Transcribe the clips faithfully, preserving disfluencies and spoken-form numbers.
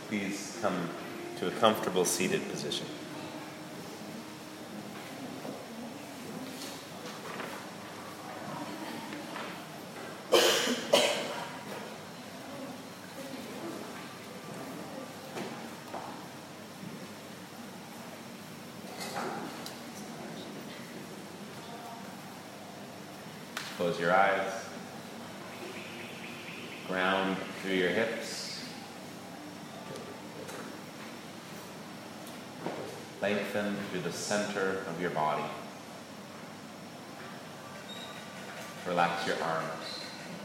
please come to a comfortable seated position. Close your eyes. Ground through your hips. Lengthen through the center of your body. Relax your arms.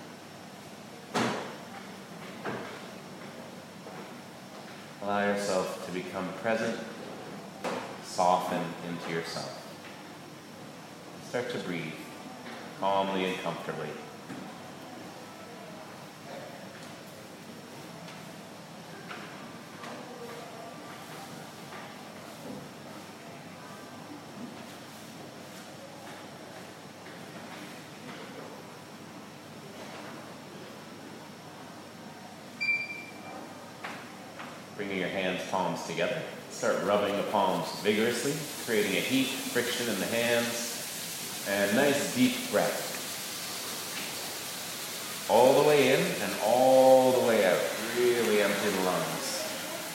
Allow yourself to become present. Soften into yourself. Start to breathe calmly and comfortably. Bringing your hands, palms together. Start rubbing the palms vigorously, creating a heat, friction in the hands, and nice deep breath. All the way in and all the way out. Really empty the lungs.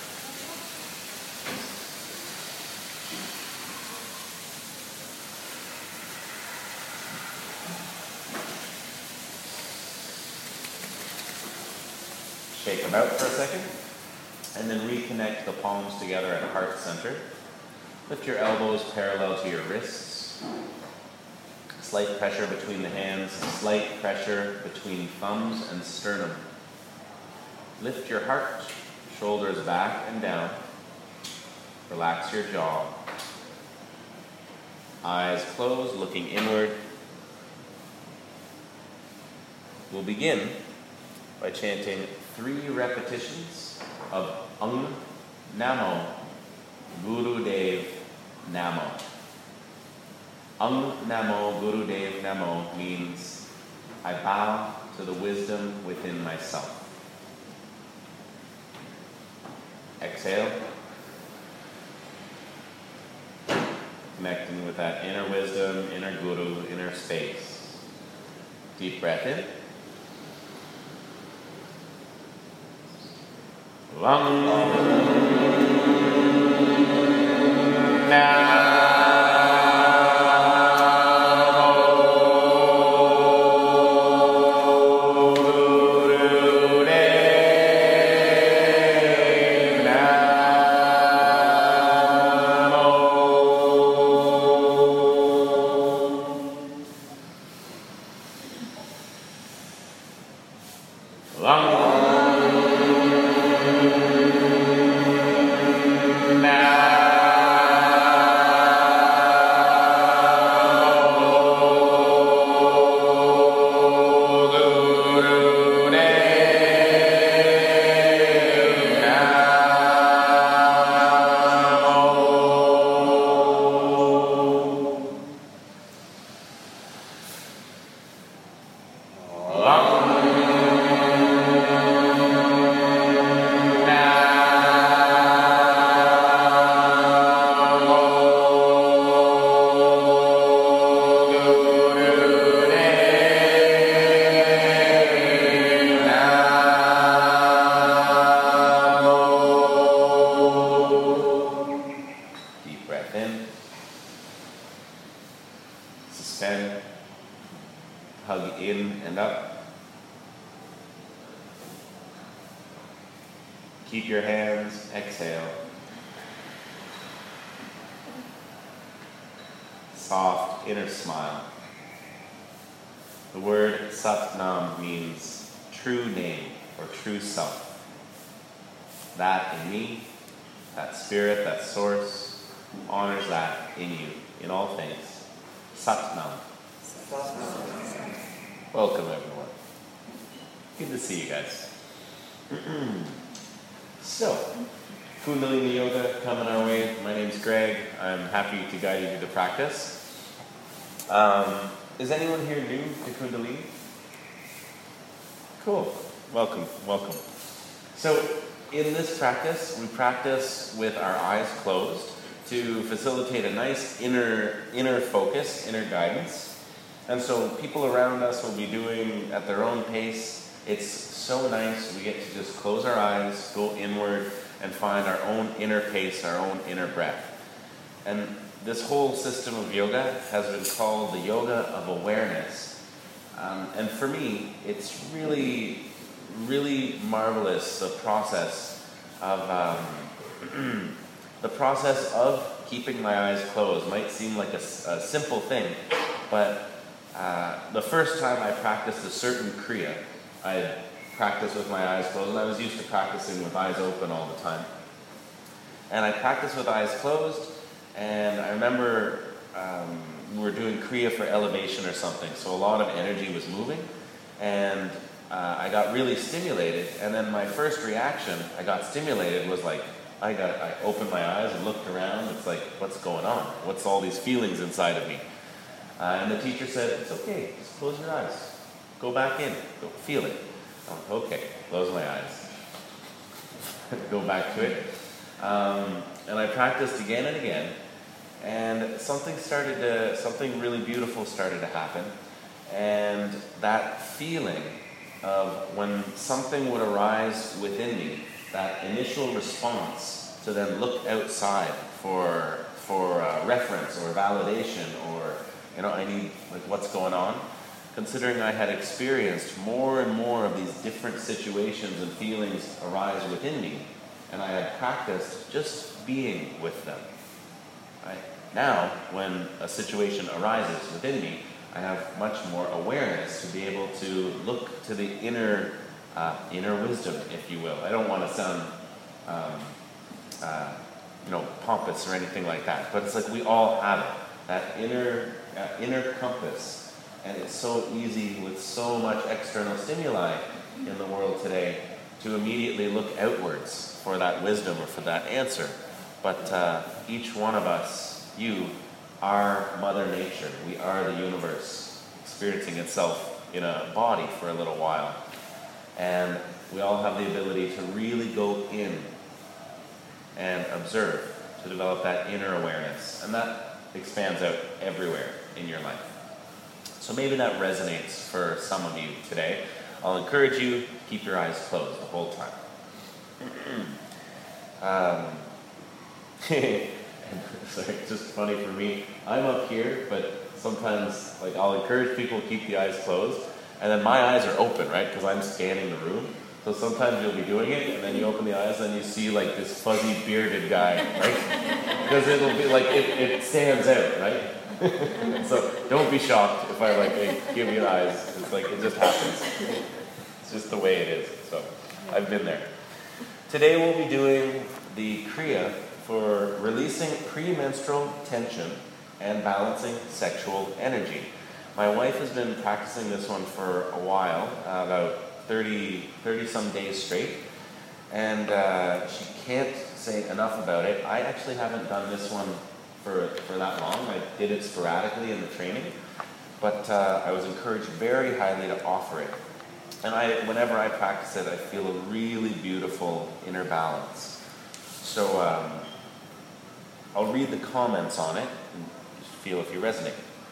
Shake them out for a second. And then reconnect the palms together at heart center. Lift your elbows parallel to your wrists. Slight pressure between the hands, slight pressure between thumbs and sternum. Lift your heart, shoulders back and down. Relax your jaw. Eyes closed, looking inward. We'll begin by chanting three repetitions of Ang Namo Gurudev Namo. Ang Namo Gurudev Namo means I bow to the wisdom within myself. Exhale. Connecting with that inner wisdom, inner guru, inner space. Deep breath in. Lang Na keep your hands, exhale. Soft inner smile. The word Sat Nam means true name or true self. That in me, that spirit, that source, honors that in you, in all things. Sat Nam. Welcome everyone. Good to see you guys. So, Kundalini Yoga coming our way. My name's Greg. I'm happy to guide you through the practice. Um, is anyone here new to Kundalini? Cool. Welcome. Welcome. So, in this practice, we practice with our eyes closed to facilitate a nice inner, inner focus, inner guidance. And so people around us will be doing at their own pace. It's so nice. We get to just close our eyes, go inward, and find our own inner pace, our own inner breath. And this whole system of yoga has been called the yoga of awareness. Um, and for me, it's really, really marvelous, the process of um, the process of keeping my eyes closed. Might seem like a, a simple thing, but uh, the first time I practiced a certain kriya, I practiced with my eyes closed, and I was used to practicing with eyes open all the time. And I practiced with eyes closed, and I remember um, we were doing kriya for elevation or something, so a lot of energy was moving, and uh, I got really stimulated, and then my first reaction, I got stimulated, was like, I got, I opened my eyes and looked around, it's like, what's going on? What's all these feelings inside of me? Uh, and the teacher said, it's okay, just close your eyes. Go back in, go feel it. Oh, okay, close my eyes. Go back to it. Um, and I practiced again and again, and something started to, something really beautiful started to happen. And that feeling of when something would arise within me, that initial response to then look outside for for uh, reference or validation, or, you know, I need, like, what's going on? Considering I had experienced more and more of these different situations and feelings arise within me, and I had practiced just being with them. Right? Now, when a situation arises within me, I have much more awareness to be able to look to the inner uh, inner wisdom, if you will. I don't want to sound um, uh, you know, pompous or anything like that, but it's like we all have it, that inner uh, inner compass, and it's so easy with so much external stimuli in the world today to immediately look outwards for that wisdom or for that answer. But uh, each one of us, you, are Mother Nature. We are the universe experiencing itself in a body for a little while. And we all have the ability to really go in and observe, to develop that inner awareness. And that expands out everywhere in your life. So maybe that resonates for some of you today. I'll encourage you, keep your eyes closed the whole time. um, sorry, it's just funny for me. I'm up here, but sometimes, like, I'll encourage people to keep the eyes closed, and then my eyes are open, right? Because I'm scanning the room. So sometimes you'll be doing it, and then you open the eyes, and you see, like, this fuzzy bearded guy, right? Because it'll be like, it, it stands out, right? So don't be shocked if I, like, hey, give you eyes. It's like, it just happens. It's just the way it is. So I've been there. Today we'll be doing the Kriya for releasing premenstrual tension and balancing sexual energy. My wife has been practicing this one for a while, uh, about thirty, thirty some days straight, and uh, she can't say enough about it. I actually haven't done this one for, for that long. I did it sporadically in the training, but uh, I was encouraged very highly to offer it. And I, whenever I practice it, I feel a really beautiful inner balance. So um, I'll read the comments on it and feel if you resonate.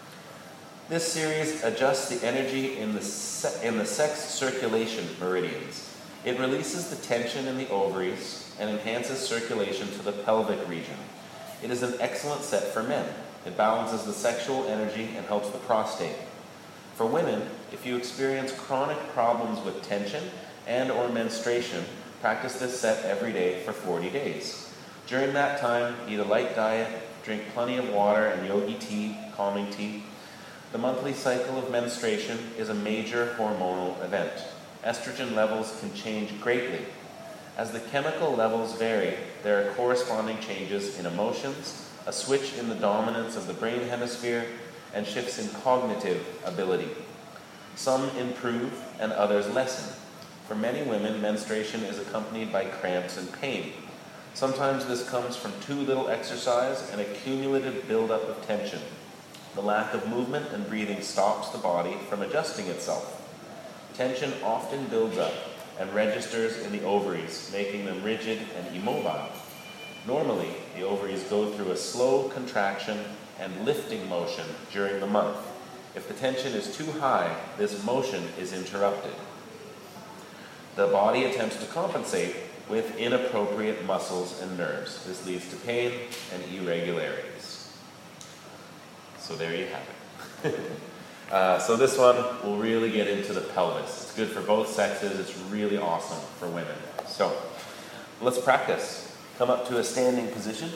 This series adjusts the energy in the, se- in the sex circulation meridians. It releases the tension in the ovaries and enhances circulation to the pelvic region. It is an excellent set for men. It balances the sexual energy and helps the prostate. For women, if you experience chronic problems with tension and or menstruation, practice this set every day for forty days. During that time, eat a light diet, drink plenty of water and yogi tea, calming tea. The monthly cycle of menstruation is a major hormonal event. Estrogen levels can change greatly. As the chemical levels vary, there are corresponding changes in emotions, a switch in the dominance of the brain hemisphere, and shifts in cognitive ability. Some improve and others lessen. For many women, menstruation is accompanied by cramps and pain. Sometimes this comes from too little exercise and a cumulative buildup of tension. The lack of movement and breathing stops the body from adjusting itself. Tension often builds up, and registers in the ovaries, making them rigid and immobile. Normally, the ovaries go through a slow contraction and lifting motion during the month. If the tension is too high, this motion is interrupted. The body attempts to compensate with inappropriate muscles and nerves. This leads to pain and irregularities. So there you have it. uh, so this one will really get into the pelvis. It's good for both sexes. It's really awesome for women. So let's practice. Come up to a standing position.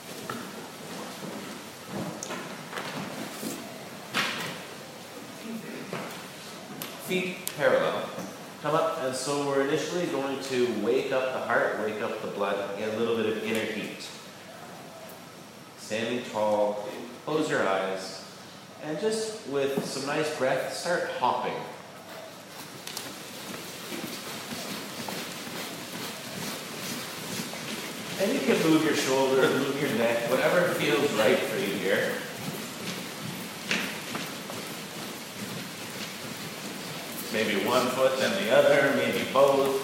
Feet parallel. Come up, and so we're initially going to wake up the heart, wake up the blood, get a little bit of inner heat. Standing tall, close your eyes, and just with some nice breath, start hopping. And you can move your shoulders, move your neck, whatever feels right for you here. Maybe one foot, then the other, maybe both.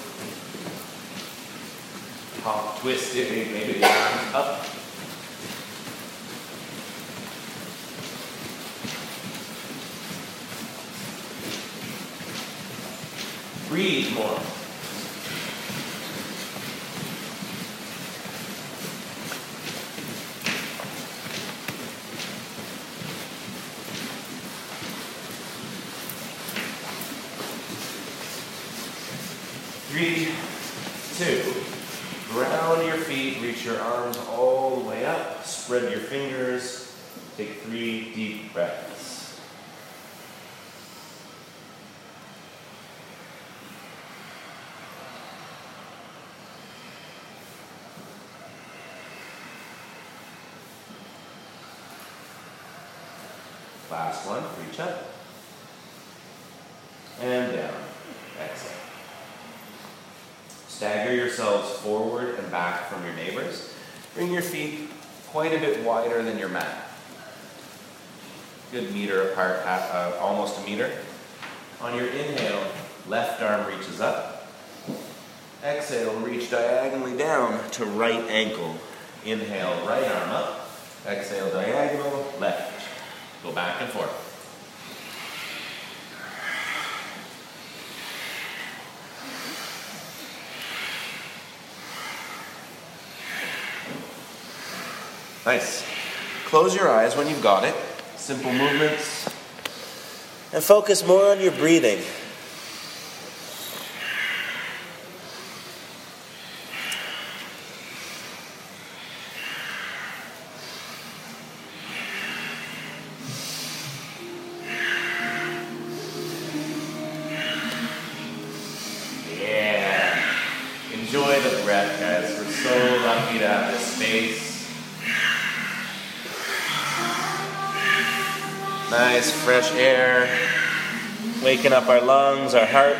Hop, twisting, maybe the arms up. Breathe more. Three, two, ground your feet, reach your arms all the way up, spread your fingers, take three deep breaths. Last one, reach up, and down, exhale. Stagger yourselves forward and back from your neighbors. Bring your feet quite a bit wider than your mat. Good meter apart, uh, almost a meter. On your inhale, left arm reaches up. Exhale, reach diagonally down to right ankle. Inhale, right arm up. Exhale, diagonal, left. Go back and forth. Nice. Close your eyes when you've got it. Simple movements. And focus more on your breathing. Yeah. Enjoy the breath, guys. We're so lucky to have this space. Nice fresh air, waking up our lungs, our heart.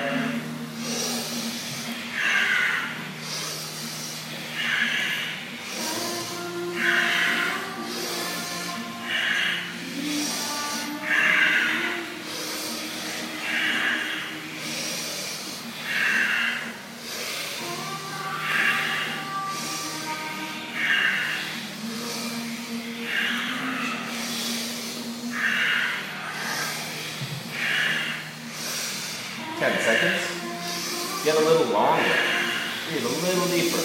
ten seconds. Get a little longer. Breathe a little deeper.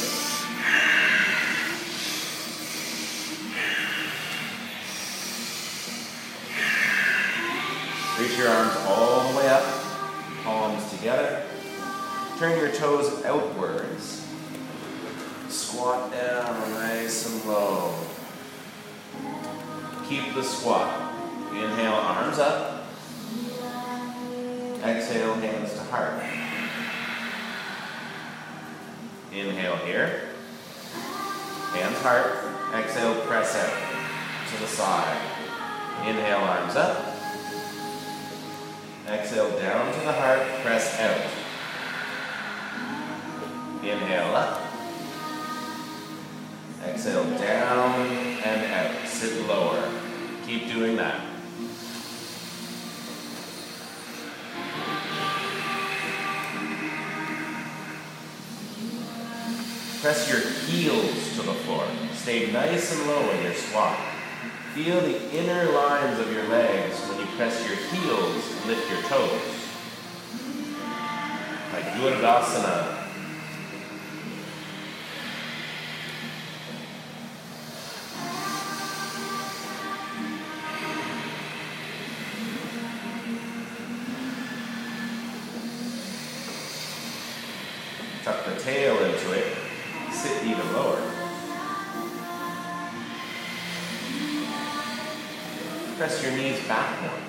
Reach your arms all the way up, palms together. Turn your toes outwards. Squat down nice and low. Keep the squat. Inhale, arms up. Exhale, hands to heart. Inhale here. Hands heart. Exhale, press out to the side. Inhale, arms up. Exhale, down to the heart, press out. Inhale up. Exhale, down and out. Sit lower. Keep doing that. Press your heels to the floor. Stay nice and low in your squat. Feel the inner lines of your legs when you press your heels and lift your toes. Like Gurdasana. Tuck the tail into it. Sit even lower. Press your knees back more.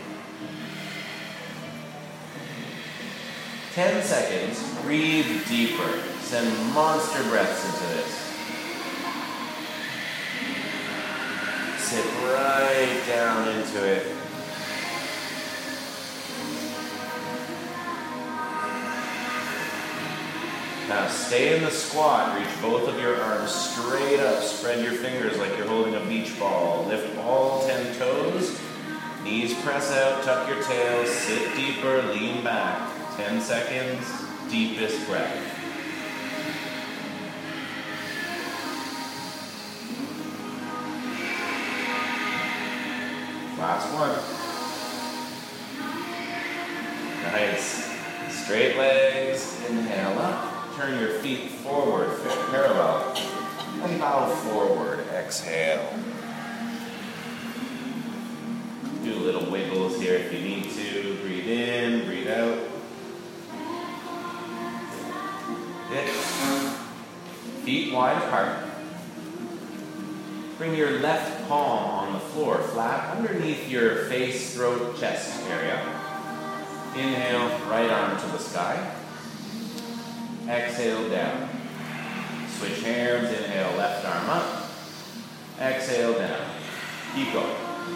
Ten seconds. Breathe deeper. Send monster breaths into this. Sit right down into it. Now stay in the squat, reach both of your arms straight up, spread your fingers like you're holding a beach ball, lift all ten toes, knees press out, tuck your tail, sit deeper, lean back, ten seconds, deepest breath. Last one. Nice. Straight legs, inhale up. Turn your feet forward, parallel, and bow forward. Exhale. Do little wiggles here if you need to. Breathe in, breathe out. Good. Feet wide apart. Bring your left palm on the floor, flat underneath your face, throat, chest area. Inhale, right arm to the sky. Exhale down. Switch hands, inhale, left arm up. Exhale down. Keep going.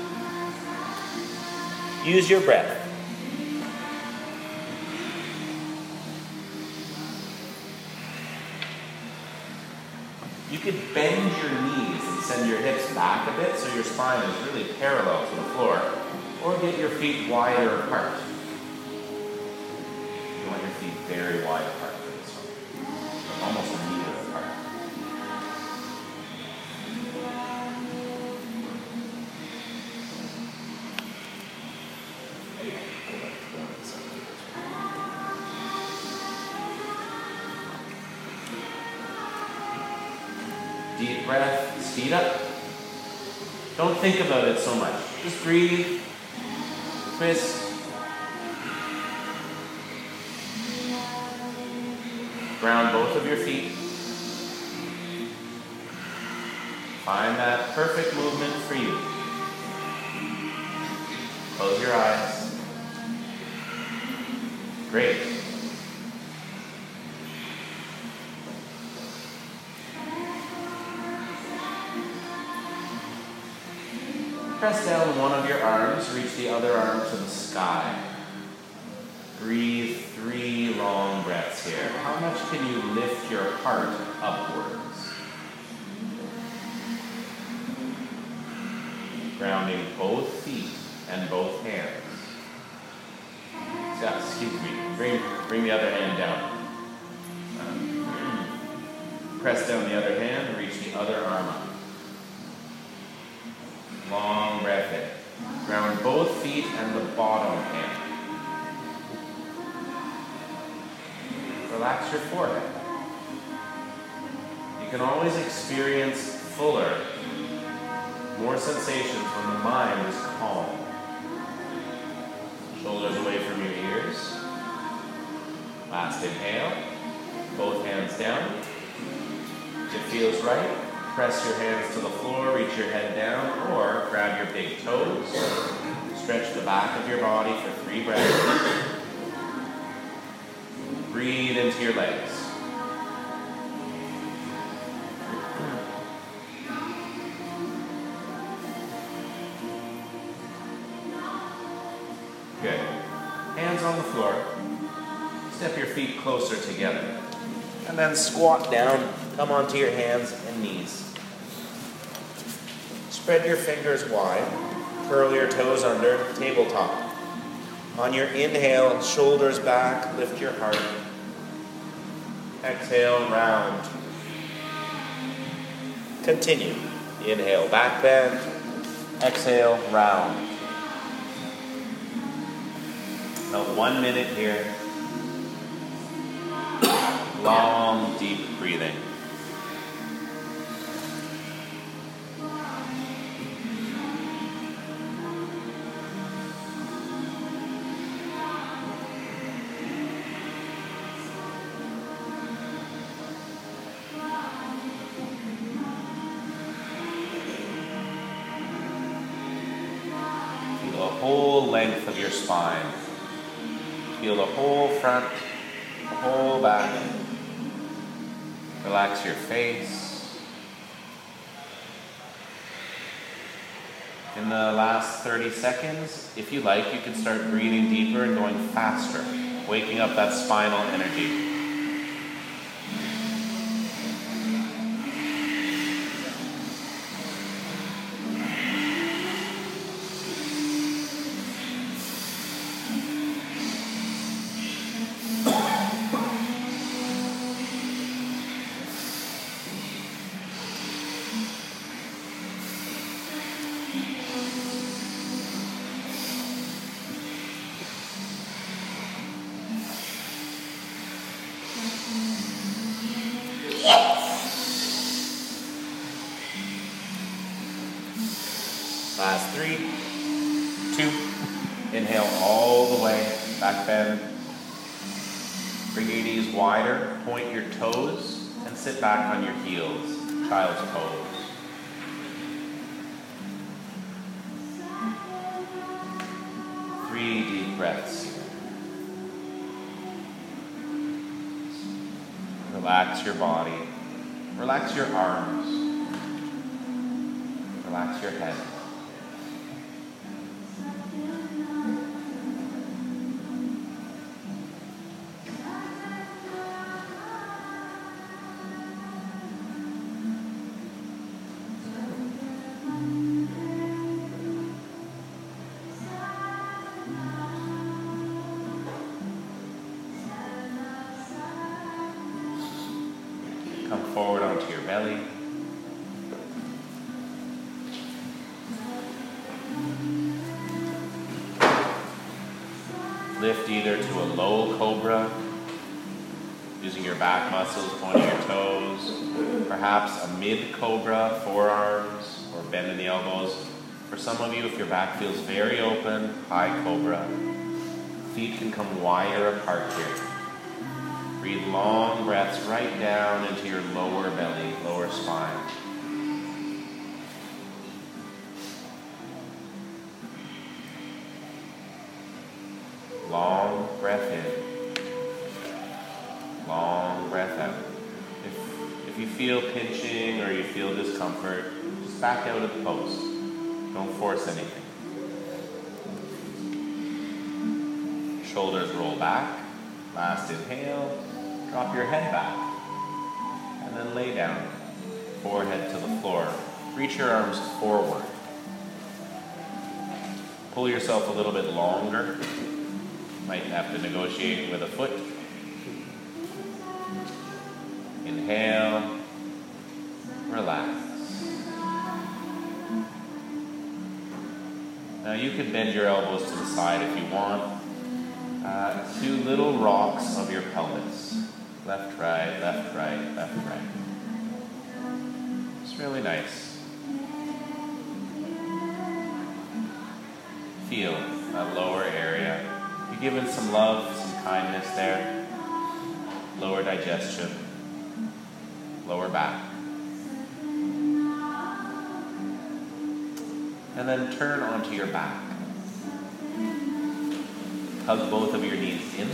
Use your breath. You could bend your knees and send your hips back a bit so your spine is really parallel to the floor. Or get your feet wider apart. You want your feet very wide apart. Almost a meter apart. Deep breath, speed up. Don't think about it so much. Just breathe, twist. Ground both of your feet. Find that perfect movement for you. Close your eyes. Great. Press down one of your arms, reach the other arm to the sky. Breathe three long breaths here. How much can you lift your heart upwards? Grounding both feet and both hands. Yeah, excuse me. Bring, bring the other hand down. Um, press down the other hand, reach the other arm up. Long breath in. Ground both feet and the bottom hand. Relax your forehead. You can always experience fuller, more sensations when the mind is calm. Shoulders away from your ears. Last inhale. Both hands down. If it feels right, press your hands to the floor, reach your head down, or grab your big toes. Stretch the back of your body for three breaths. Breathe into your legs. Good. Hands on the floor. Step your feet closer together. And then squat down. Come onto your hands and knees. Spread your fingers wide. Curl your toes under. Tabletop. On your inhale, shoulders back. Lift your heart. Exhale, round. Continue. Inhale, back bend. Exhale, round. About one minute here. Long, deep breathing. Feel the whole length of your spine. Feel the whole front, the whole back. Relax your face. In the last thirty seconds, if you like, you can start breathing deeper and going faster, waking up that spinal energy. Last three, two, inhale all the way, back bend. Bring your knees wider, point your toes, and sit back on your heels, child's pose. Three deep breaths. Relax your body, relax your arms, relax your head. Come forward onto your belly. Lift either to a low cobra, using your back muscles, pointing your toes. Perhaps a mid cobra, forearms, or bend in the elbows. For some of you, if your back feels very open, high cobra. Feet can come wider apart here. Breathe long breaths right down into your lower belly, lower spine. Long breath in. Long breath out. If, if you feel pinching or you feel discomfort, just back out of the pose. Don't force anything. Shoulders roll back. Last inhale. Drop your head back, and then lay down, forehead to the floor. Reach your arms forward. Pull yourself a little bit longer. Might have to negotiate with a foot. Inhale, relax. Now you can bend your elbows to the side if you want. Uh, two little rocks of your pelvis. Left, right, left, right, left, right. It's really nice. Feel that lower area. You're giving some love, some kindness there. Lower digestion. Lower back. And then turn onto your back. Hug both of your knees in.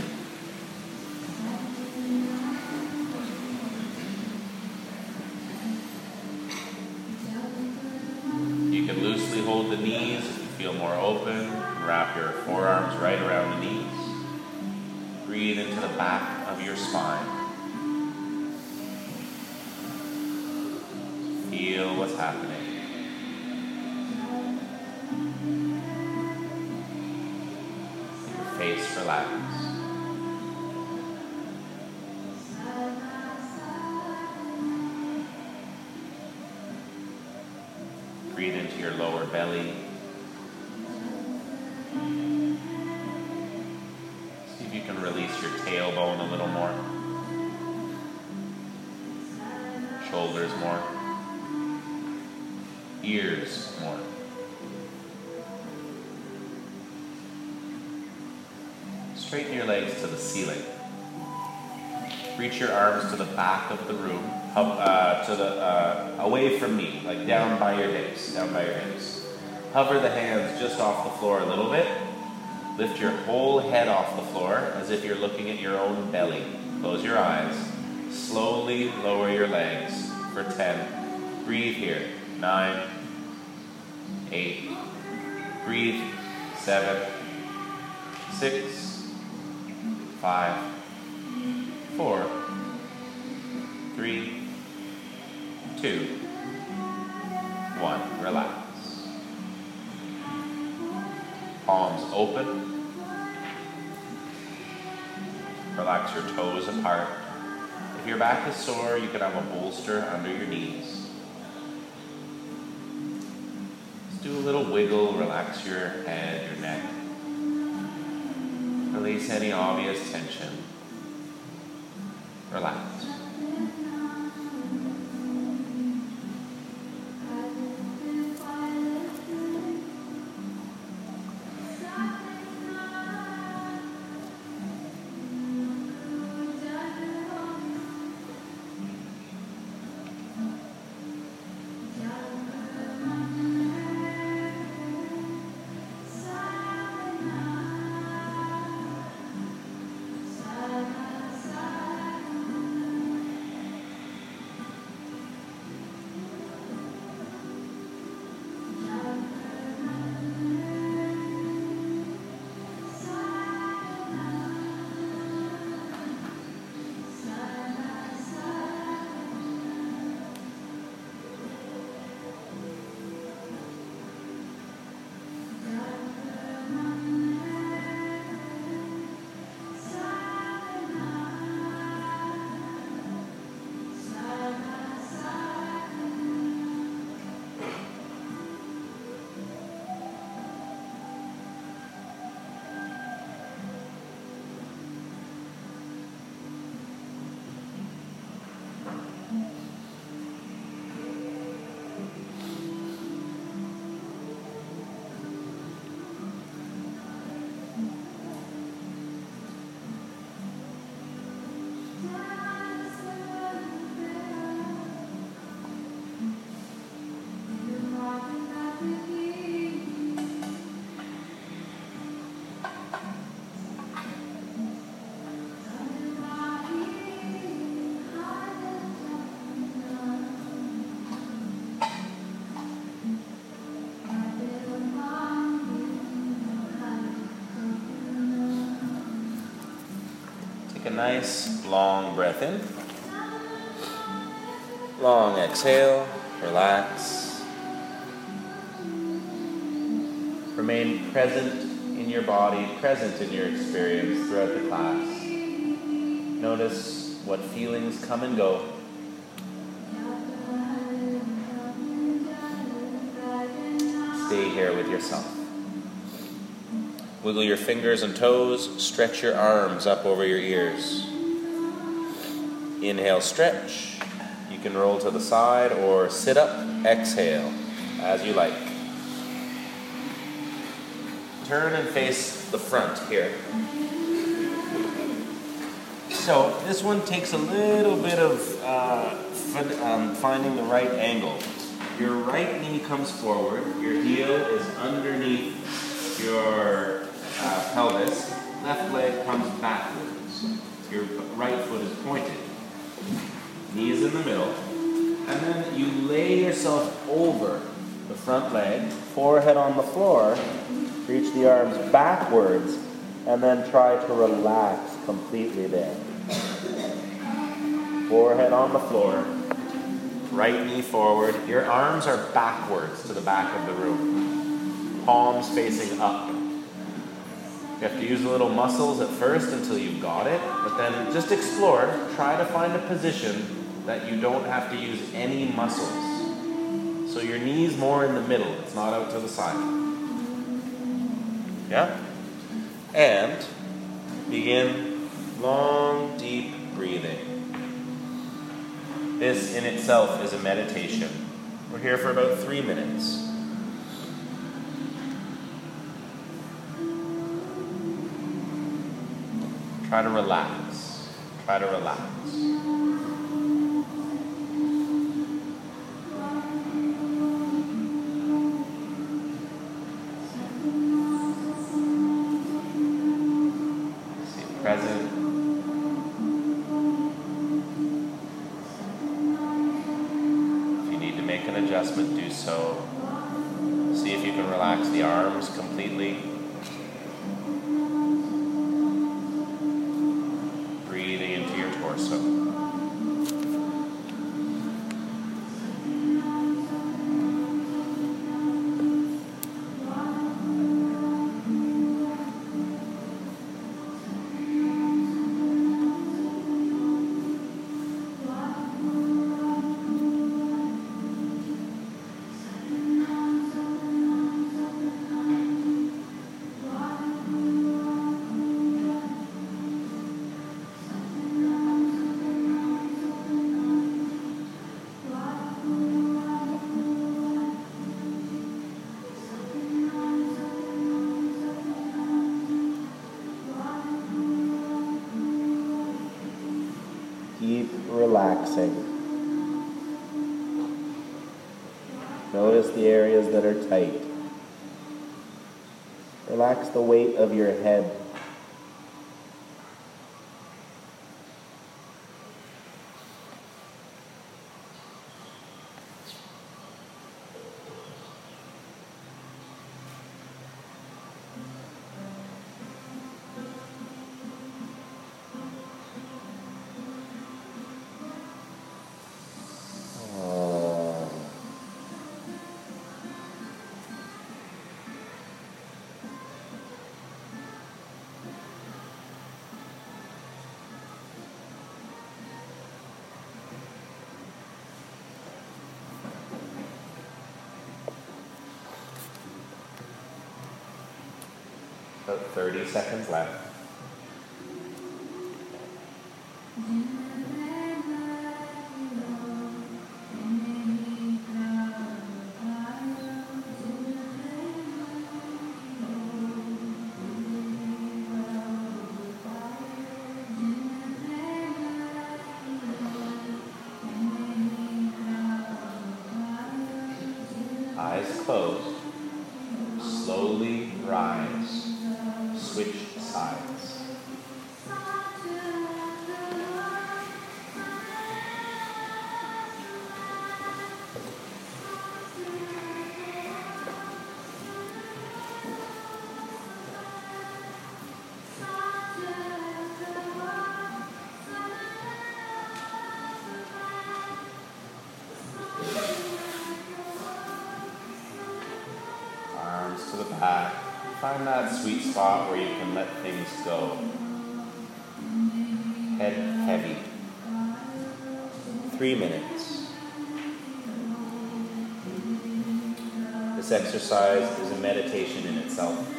You can loosely hold the knees if you feel more open. Wrap your forearms right around the knees. Breathe into the back of your spine. Feel what's happening. Face relax. Breathe into your lower belly. See if you can release your tailbone a little more. Shoulders more. Ears more. Straighten your legs to the ceiling. Reach your arms to the back of the room, uh, to the uh, away from me, like down by your hips, down by your hips. Hover the hands just off the floor a little bit. Lift your whole head off the floor as if you're looking at your own belly. Close your eyes. Slowly lower your legs for ten. Breathe here. Nine. Eight. Breathe. Seven. Six. Five. Four. Three. Two. One. Relax. Palms open. Relax your toes apart. If your back is sore, you can have a bolster under your knees. Just do a little wiggle, relax your head, your neck. Release any obvious tension. Relax. Take a nice long breath in. Long exhale. Relax. Remain present in your body, present in your experience throughout the class. Notice what feelings come and go. Stay here with yourself. Wiggle your fingers and toes, stretch your arms up over your ears. Inhale, stretch. You can roll to the side or sit up, exhale, as you like. Turn and face the front here. So this one takes a little bit of uh, um, finding the right angle. Your right knee comes forward, your heel is underneath your uh, pelvis, left leg comes backwards, your right foot is pointed, knees in the middle, and then you lay yourself over the front leg, forehead on the floor, reach the arms backwards, and then try to relax completely there. Forehead on the floor, right knee forward. Your arms are backwards to the back of the room. Palms facing up. You have to use a little muscles at first until you've got it, but then just explore. Try to find a position that you don't have to use any muscles. So your knee's more in the middle, it's not out to the side. Yeah? And begin long, deep breathing. This in itself is a meditation. We're here for about three minutes. Try to relax. Try to relax. Stay present. If you need to make an adjustment, do so. See if you can relax the arms completely. Breathing into your torso. Keep relaxing. Notice the areas that are tight. Relax the weight of your head. About thirty seconds left. Eyes closed. Slowly rise. Switch sides. Arms to the back. Find that sweet spot where you can let things go. Head heavy. Three minutes. This exercise is a meditation in itself.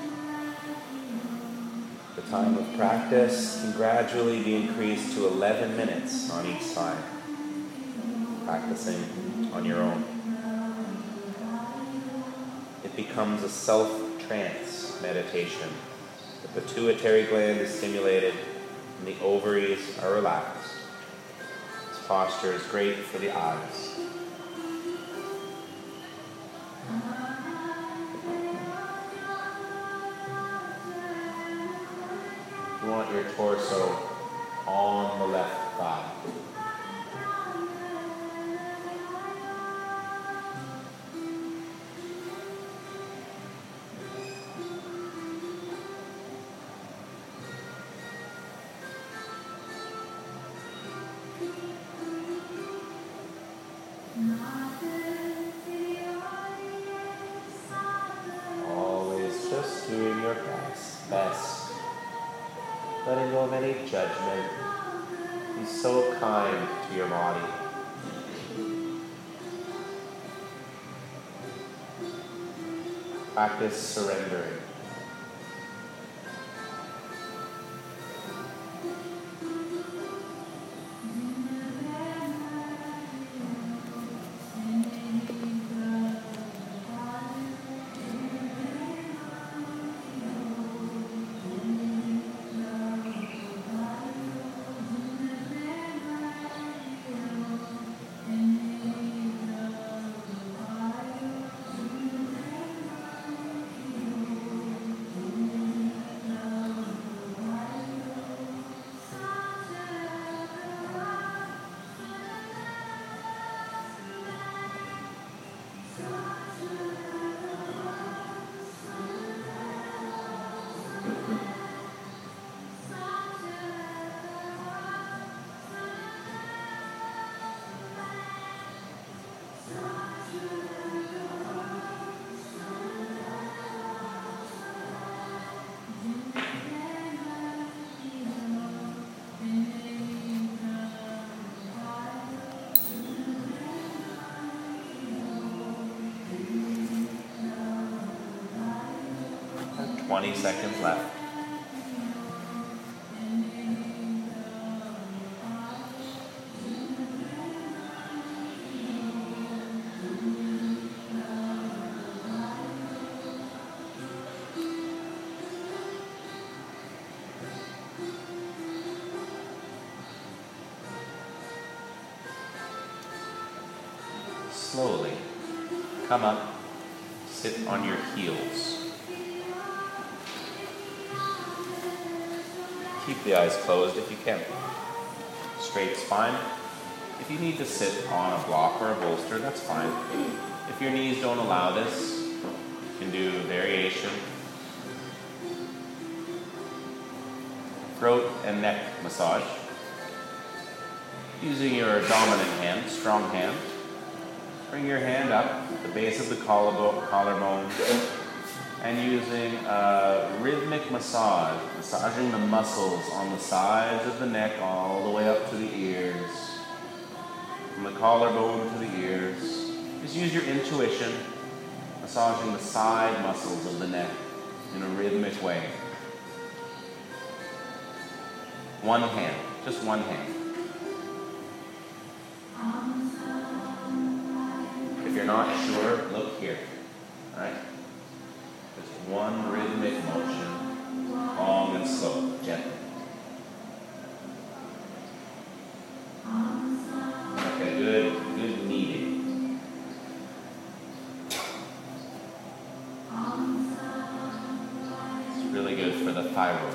The time of practice can gradually be increased to eleven minutes on each side. Practicing on your own. It becomes a self-trance meditation. The pituitary gland is stimulated and the ovaries are relaxed. This posture is great for the eyes. You want your torso on the left thigh. Always just doing your best, best. Letting go of any judgment. Be so kind to your body. Practice surrendering. twenty seconds left. Slowly come up, sit on your heels. Keep the eyes closed if you can. Straight spine. If you need to sit on a block or a bolster, that's fine. If your knees don't allow this, you can do variation. Throat and neck massage. Using your dominant hand, strong hand. Bring your hand up at the base of the collarbone, collarbone and using a rhythmic massage, massaging the muscles on the sides of the neck all the way up to the ears, from the collarbone to the ears. Just use your intuition, massaging the side muscles of the neck in a rhythmic way. One hand, just one hand. If you're not sure, look here. All right? Just one rhythmic motion, long and slow, gently. Okay, good, good kneading. It's really good for the thyroid.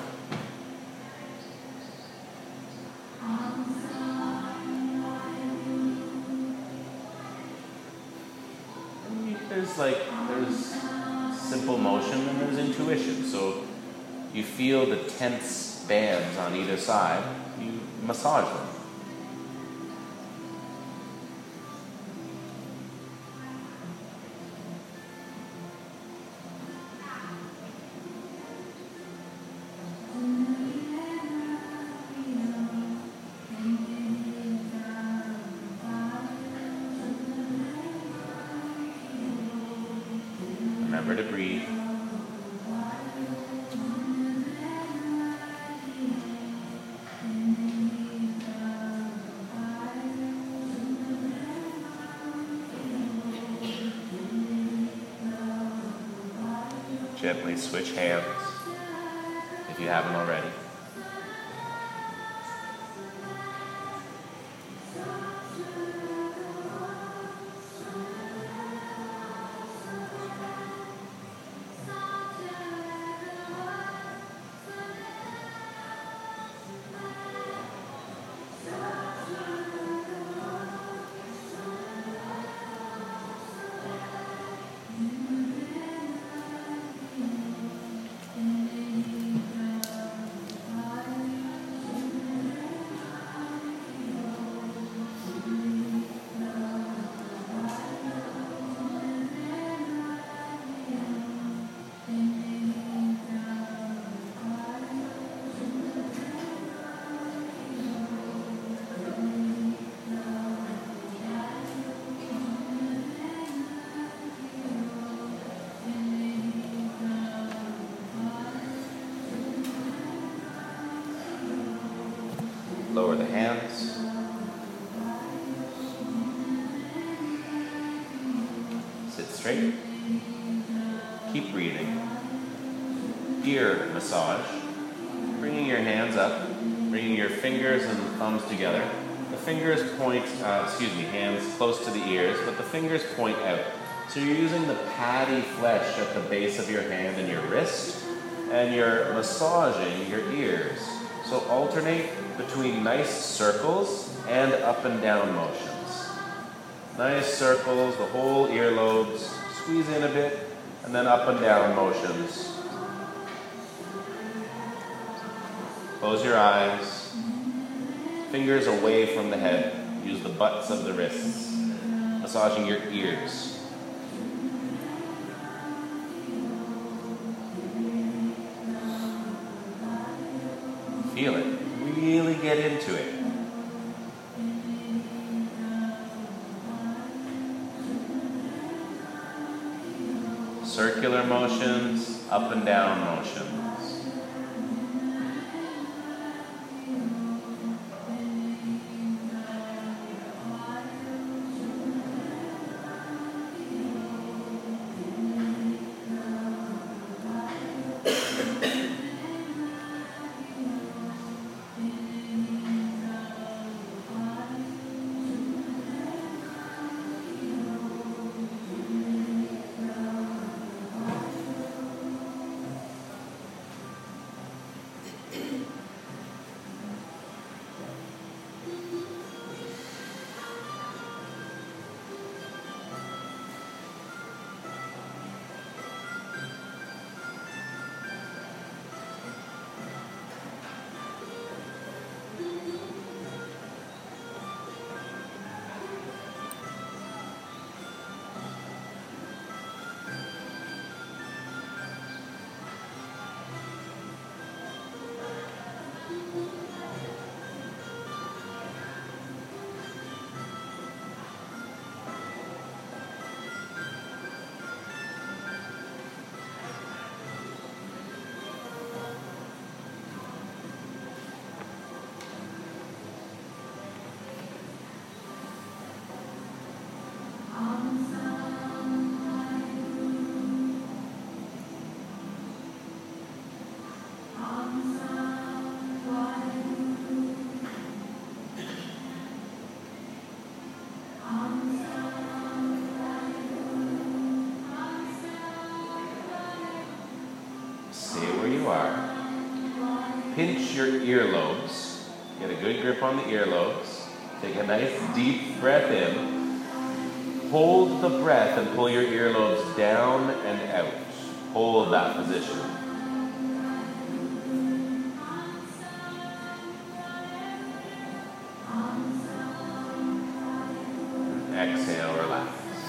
There's like, there's simple motion and there's intuition. So you feel the tense bands on either side, you massage them. Remember to breathe. Gently switch hands if you haven't already. the hands. Sit straight. Keep breathing. Ear massage. Bringing your hands up, bringing your fingers and thumbs together. The fingers point, uh, excuse me, hands close to the ears, but the fingers point out. So you're using the paddy flesh at the base of your hand and your wrist, and you're massaging your ears. So alternate between nice circles and up and down motions. Nice circles, the whole earlobes, squeeze in a bit, and then up and down motions. Close your eyes, fingers away from the head. Use the butts of the wrists, massaging your ears. Feel it. Really get into it. Circular motions, up and down motions. Pinch your earlobes. Get a good grip on the earlobes. Take a nice deep breath in. Hold the breath and pull your earlobes down and out. Hold that position. Exhale, relax.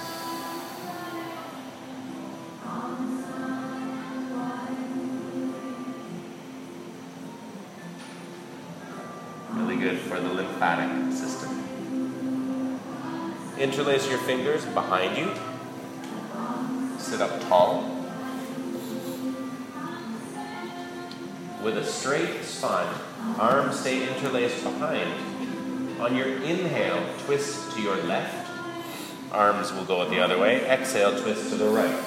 Really good for the lymphatic system. Interlace your fingers behind you. Sit up tall. With a straight spine, arms stay interlaced behind. On your inhale, twist to your left. Arms will go the other way. Exhale, twist to the right.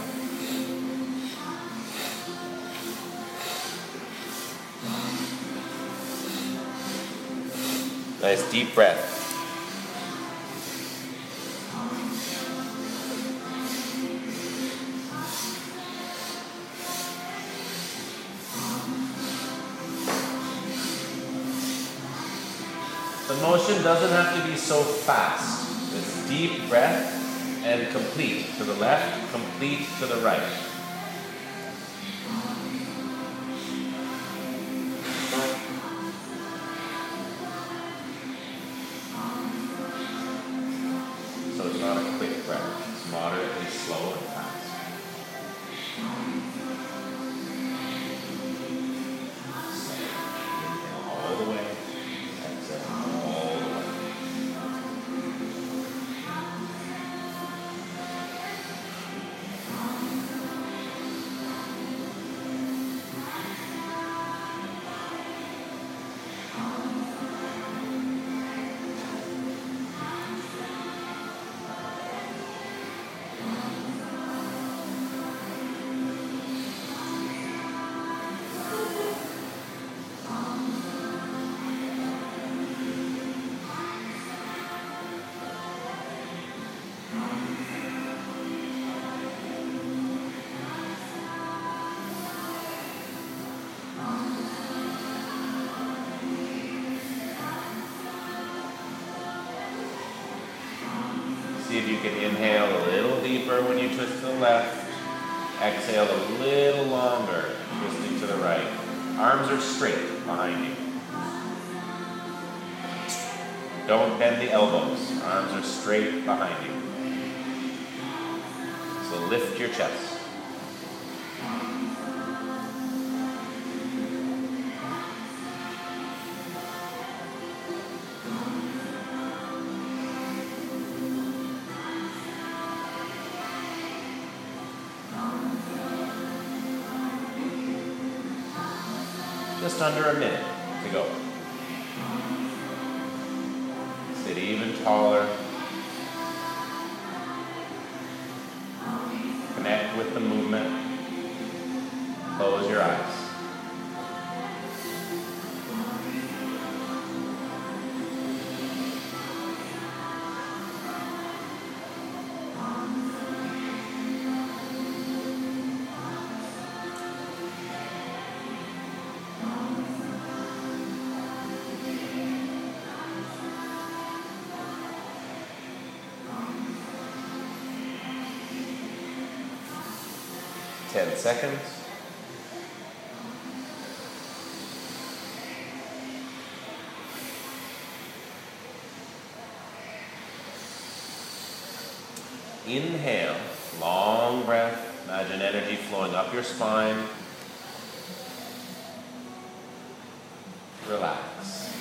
Nice deep breath. The motion doesn't have to be so fast. It's deep breath and complete to the left, complete to the right. So it's not a quick breath. It's moderately slow and fast. Inhale all the way. Exhale all the way. if you can inhale a little deeper when you twist to the left. Exhale a little longer, twisting to the right. Arms are straight behind you. Don't bend the elbows. Arms are straight behind you. So lift your chest. Just under a minute to go. Sit even taller. Connect with the movement. Close your eyes. ten seconds. Inhale, long breath. Imagine energy flowing up your spine. Relax.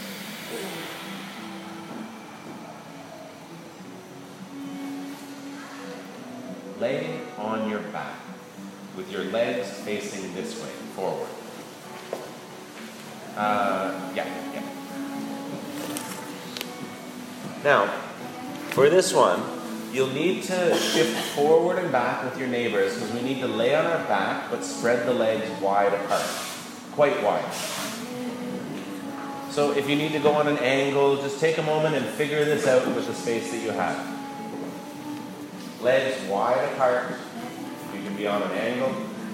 Lay on your back, with your legs facing this way, forward. Uh, yeah, yeah. Now, for this one, you'll need to shift forward and back with your neighbors because we need to lay on our back but spread the legs wide apart, quite wide. So if you need to go on an angle, just take a moment and figure this out with the space that you have. Legs wide apart. You can be on an angle.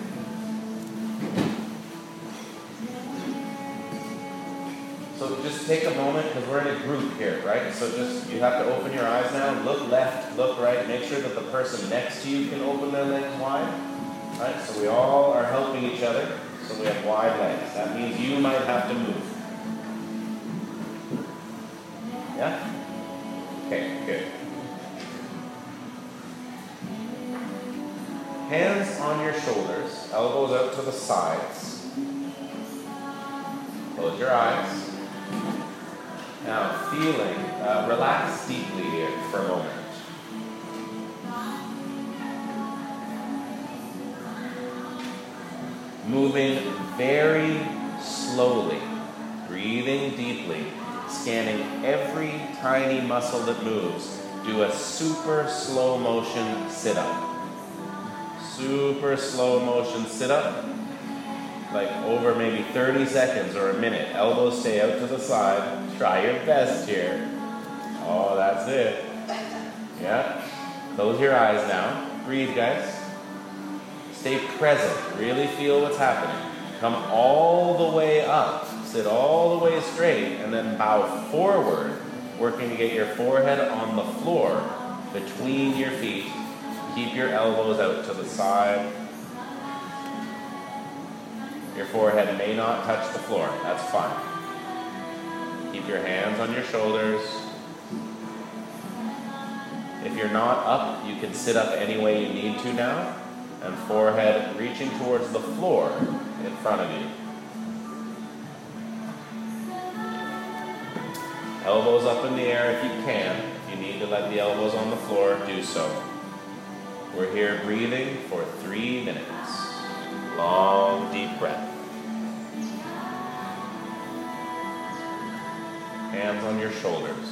So just take a moment because we're in a group here, right? So just, you have to open your eyes now. Look left, look right. Make sure that the person next to you can open their legs wide. Right? So we all are helping each other. So we have wide legs. That means you might have to move. Yeah? Okay, good. Hands on your shoulders, elbows out to the sides. Close your eyes. Now, feeling, uh, relax deeply here for a moment. Moving very slowly, breathing deeply, scanning every tiny muscle that moves. Do a super slow motion sit-up. Super slow motion sit-up, like over maybe thirty seconds or a minute. Elbows stay out to the side. Try your best here. Oh, that's it. Yeah. Close your eyes now. Breathe, guys. Stay present. Really feel what's happening. Come all the way up. Sit all the way straight and then bow forward, working to get your forehead on the floor between your feet. Keep your elbows out to the side. Your forehead may not touch the floor. That's fine. Keep your hands on your shoulders. If you're not up, you can sit up any way you need to now. And forehead reaching towards the floor in front of you. Elbows up in the air if you can. If you need to let the elbows on the floor, do so. We're here breathing for three minutes. Long, deep breath. Hands on your shoulders.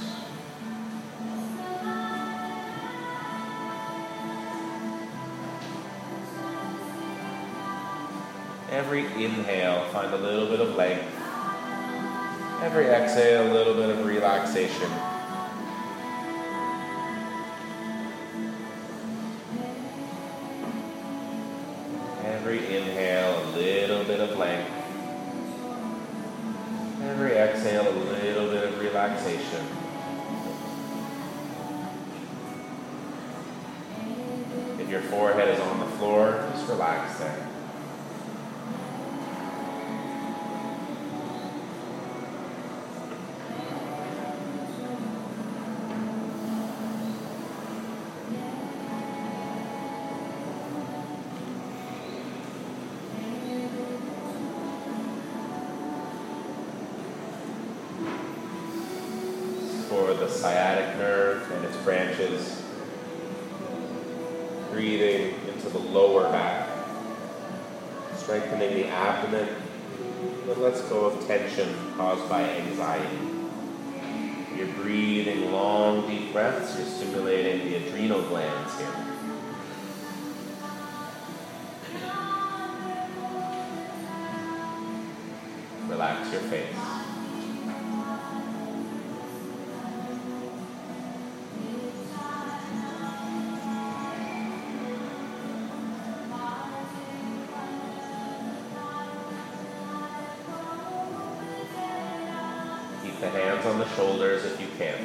Every inhale, find a little bit of length. Every exhale, a little bit of relaxation. Every inhale, a little bit of length. Every exhale, a little bit of relaxation. your forehead is on the floor, just relax there. For the sciatic nerve and its branches, breathing into the lower back, strengthening the abdomen, and let's go of tension caused by anxiety. You're breathing long, deep breaths, you're stimulating the adrenal glands here. Relax your face. The hands on the shoulders if you can.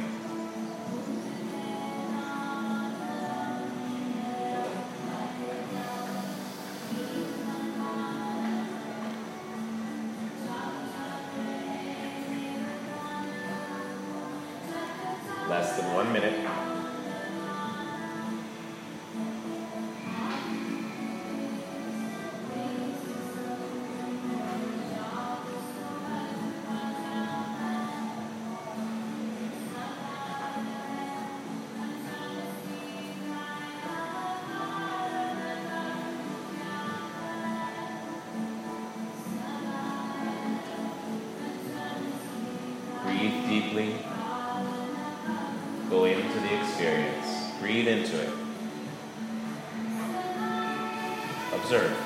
Less than one minute. Breathe deeply. Go into the experience. Breathe into it. Observe.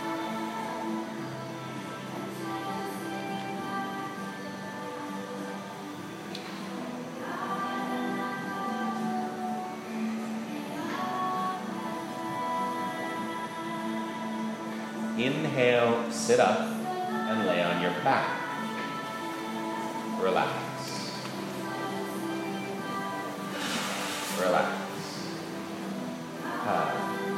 Inhale, sit up, and lay on your back. Relax. Relax. Ah.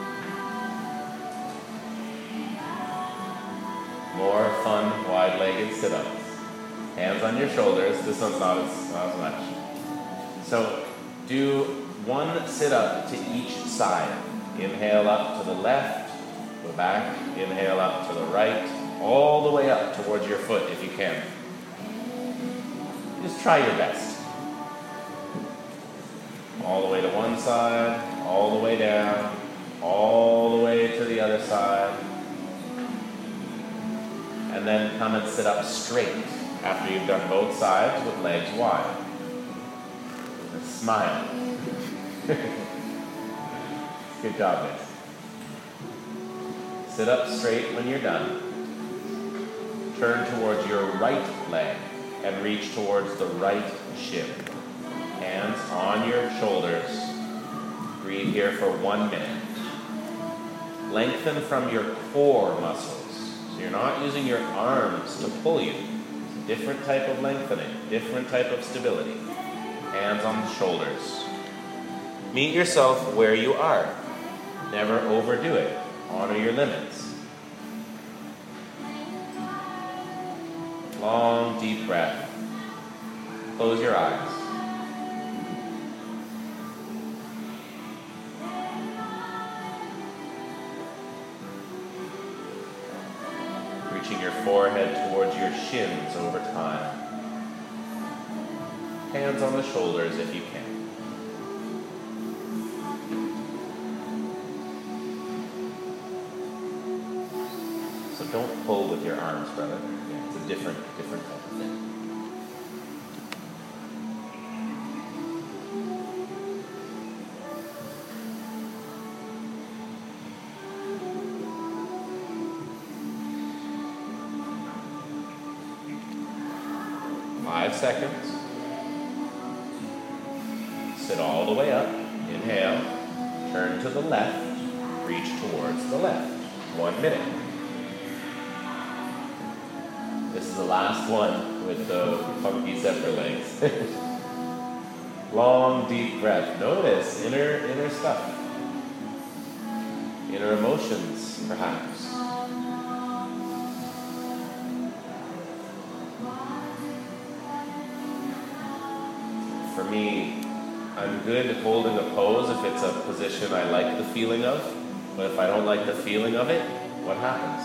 More fun, wide-legged sit-ups. Hands on your shoulders. This one's not as, not as much. So do one sit-up to each side. Inhale up to the left, go back. Inhale up to the right, all the way up towards your foot if you can. Just try your best. All the way to one side, all the way down, all the way to the other side. And then come and sit up straight after you've done both sides with legs wide. And smile. Good job, guys. Sit up straight when you're done. Turn towards your right leg and reach towards the right shin. Hands on your shoulders. Breathe here for one minute. Lengthen from your core muscles. So you're not using your arms to pull you. It's a different type of lengthening, different type of stability. Hands on the shoulders. Meet yourself where you are. Never overdo it. Honor your limits. Long, deep breath. Close your eyes. Reaching your forehead towards your shins over time. Hands on the shoulders if you can. So don't pull with your arms, brother. Yeah, it's a different, different type of thing. Five seconds. Sit all the way up. Inhale. Turn to the left. Reach towards the left. One minute. This is the last one with the funky zebra legs. Long, deep breath. Notice inner, inner stuff. inner emotions, perhaps. For me, I'm good holding a pose if it's a position I like the feeling of, but if I don't like the feeling of it, what happens?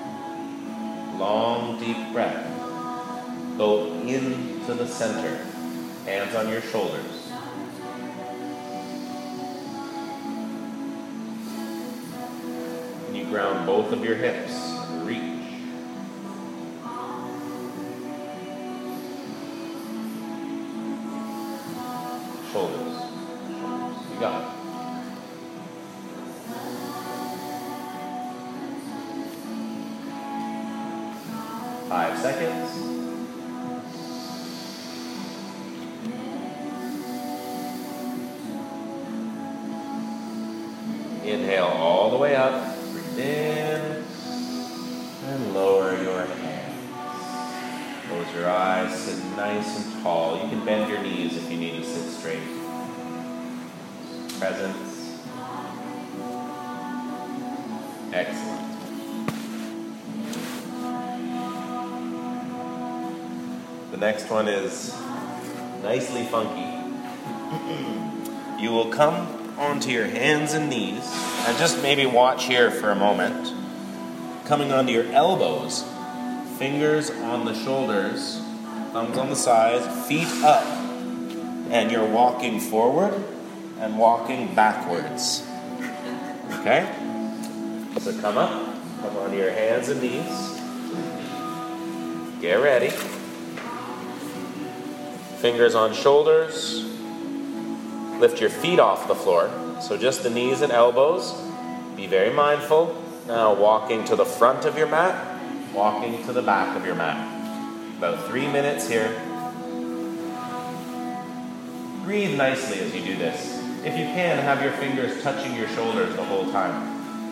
Long, deep breath. Go into the center, hands on your shoulders. And you ground both of your hips and reach. Shoulders. Shoulders. You got it. Five seconds. Inhale all the way up. Breathe in. And lower your hands. Close your eyes. Sit nice and tall. You can bend your knees if you need to sit straight. Presence. Excellent. The next one is nicely funky. You will come onto your hands and knees, and just maybe watch here for a moment. Coming onto your elbows, fingers on the shoulders, thumbs on the sides, feet up, and you're walking forward and walking backwards. Okay? So come up, come onto your hands and knees. Get ready. Fingers on shoulders. Lift your feet off the floor. So just the knees and elbows. Be very mindful. Now walking to the front of your mat, walking to the back of your mat. About three minutes here. Breathe nicely as you do this. If you can, have your fingers touching your shoulders the whole time.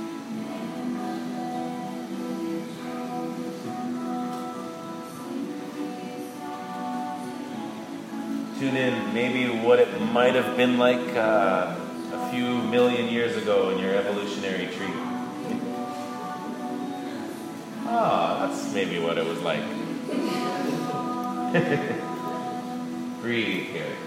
Tune in maybe what it might have been like uh, a few million years ago in your evolutionary tree. Ah, that's maybe what it was like. Breathe here.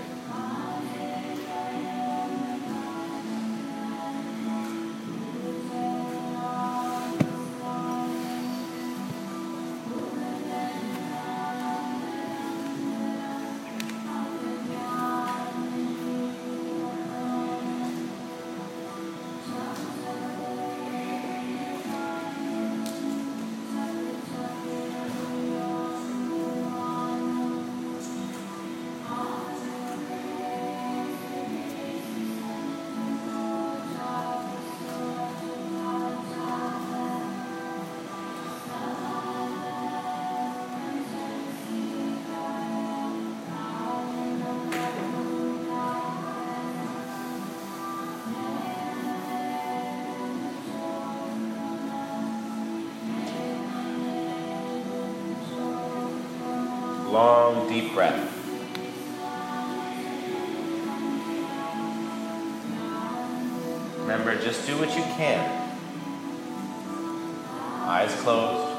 Long, deep breath. Remember, just do what you can. Eyes closed.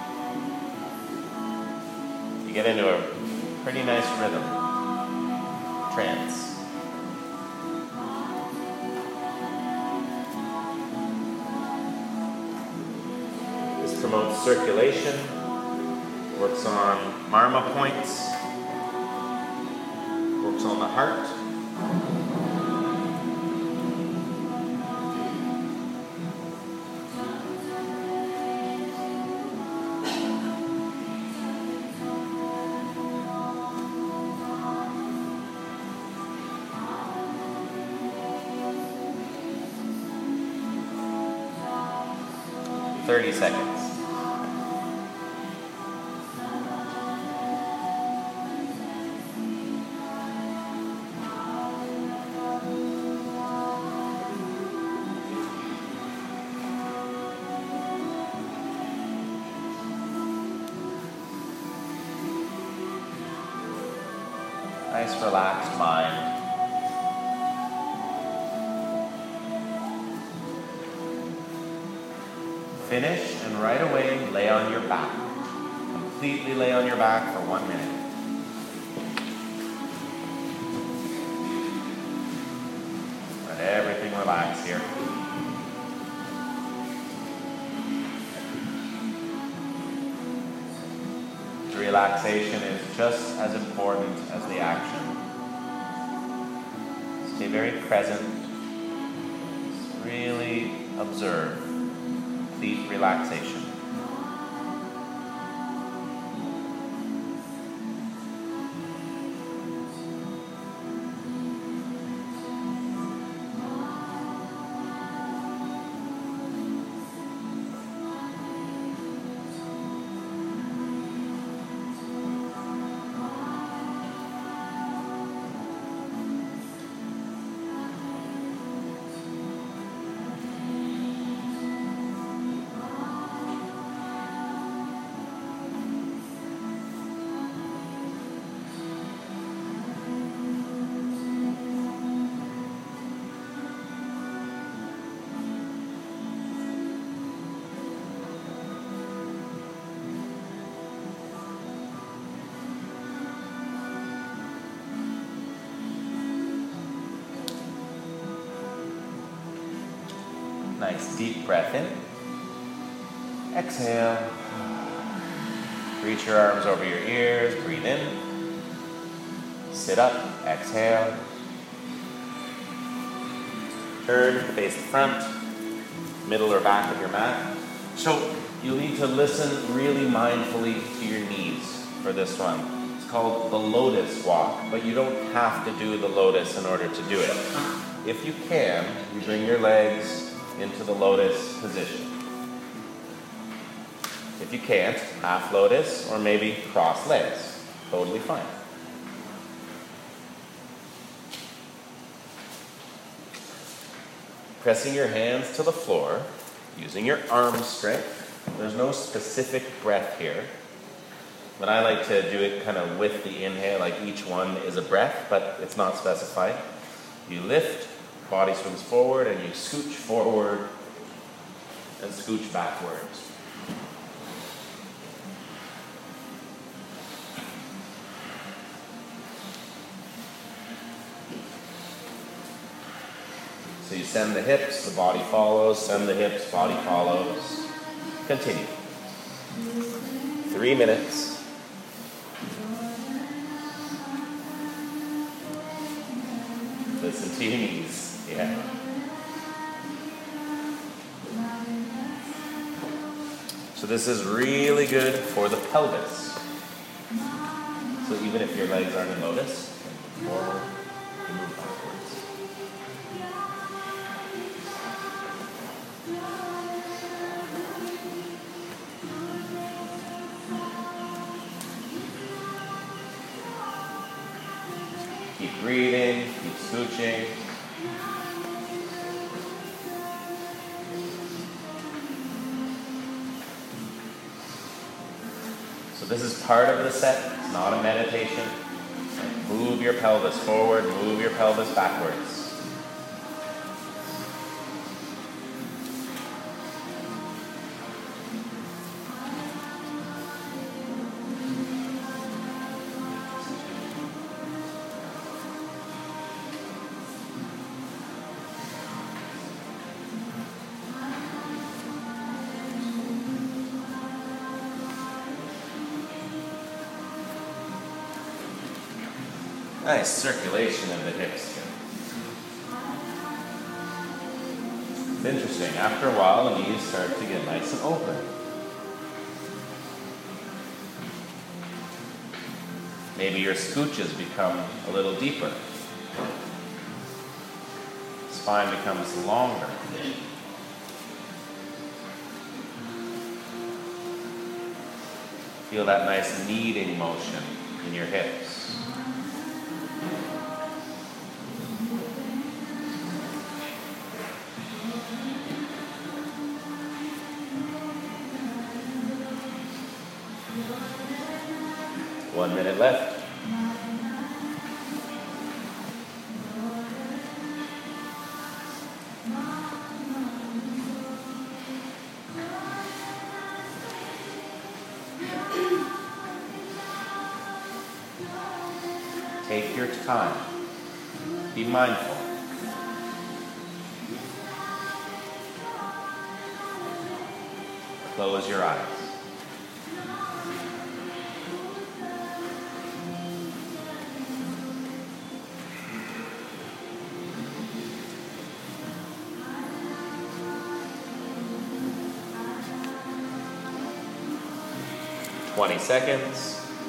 You get into a pretty nice rhythm. Trance. This promotes circulation. Works on marma points, works on the heart. Thirty seconds. Nice relaxed mind. Finish and right away lay on your back. Completely lay on your back for one minute. Let everything relax here. The relaxation is just as important as the action. Stay very present. Really observe complete relaxation. Nice deep breath in. Exhale. Reach your arms over your ears. Breathe in. Sit up. Exhale. Turn, face the front, middle or back of your mat. So you'll need to listen really mindfully to your knees for this one. It's called the lotus walk, but you don't have to do the lotus in order to do it. If you can, you bring your legs into the lotus position. If you can't, half lotus or maybe cross legs. Totally fine. Pressing your hands to the floor, using your arm strength. There's no specific breath here. But I like to do it kind of with the inhale, like each one is a breath, but it's not specified. You lift, body swings forward, and you scooch forward and scooch backwards. So you send the hips, the body follows, send the hips, body follows. Continue. Three minutes. Listen to your knees. Yeah. So this is really good for the pelvis. So even if your legs aren't in lotus, forward, you move backwards. Keep breathing, keep scooching. So this is part of the set, it's not a meditation. Move your pelvis forward, move your pelvis backwards. Nice circulation of the hips here. It's interesting. After a while, the knees start to get nice and open. Maybe your scooches become a little deeper. Spine becomes longer. Feel that nice kneading motion in your hips. One minute left. Take your time. Be mindful. Close your eyes. twenty seconds.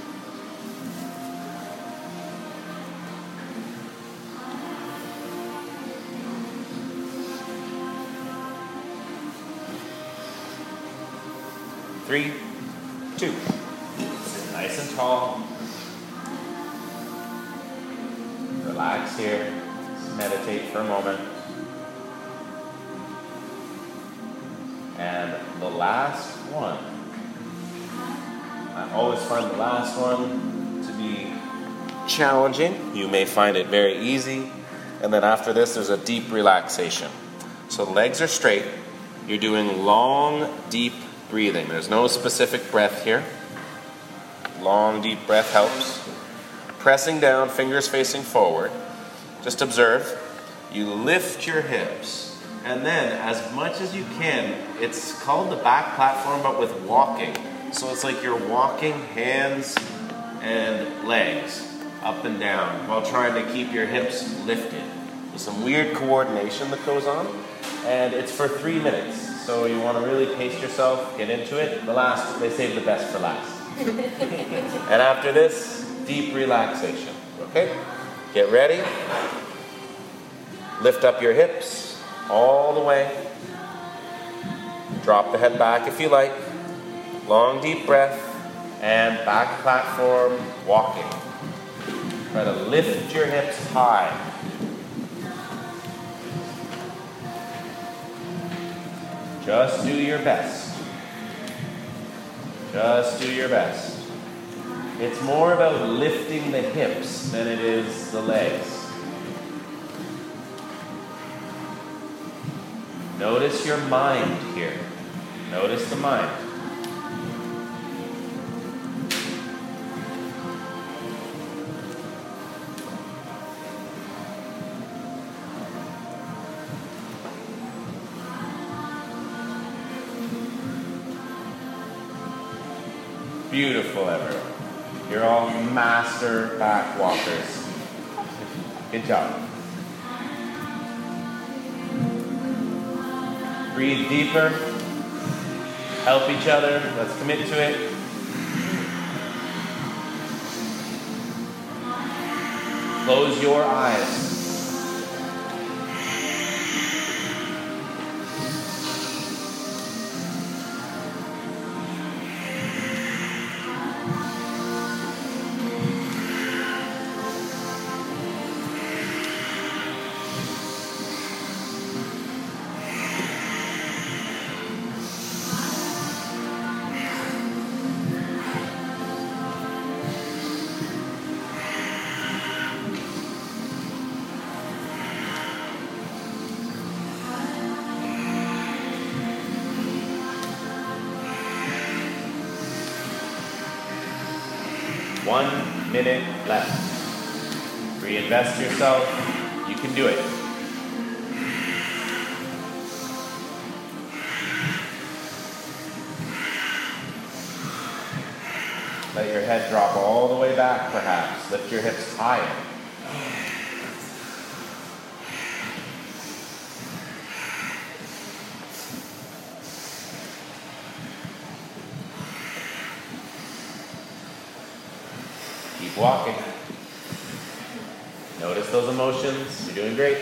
Three, two, sit nice and tall. Relax here. Meditate for a moment. And the last one. I always find the last one to be challenging. You may find it very easy. And then after this, there's a deep relaxation. So the legs are straight. You're doing long, deep breathing. There's no specific breath here. Long, deep breath helps. Pressing down, fingers facing forward. Just observe. You lift your hips. And then, as much as you can, it's called the back platform, but with walking. So it's like you're walking hands and legs up and down while trying to keep your hips lifted. There's some weird coordination that goes on, and it's for three minutes. So you want to really pace yourself, get into it. The last, they save the best for last. And after this, deep relaxation. Okay? Get ready. Lift up your hips all the way. Drop the head back if you like. Long, deep breath, and back platform walking. Try to lift your hips high. Just do your best. Just do your best. It's more about lifting the hips than it is the legs. Notice your mind here. Notice the mind. Beautiful, everyone. You're all master back walkers. Good job. Breathe deeper. Help each other. Let's commit to it. Close your eyes. One minute left. Reinvest yourself. You can do it. Let your head drop all the way back, perhaps. Lift your hips higher. Keep walking. Notice those emotions. You're doing great.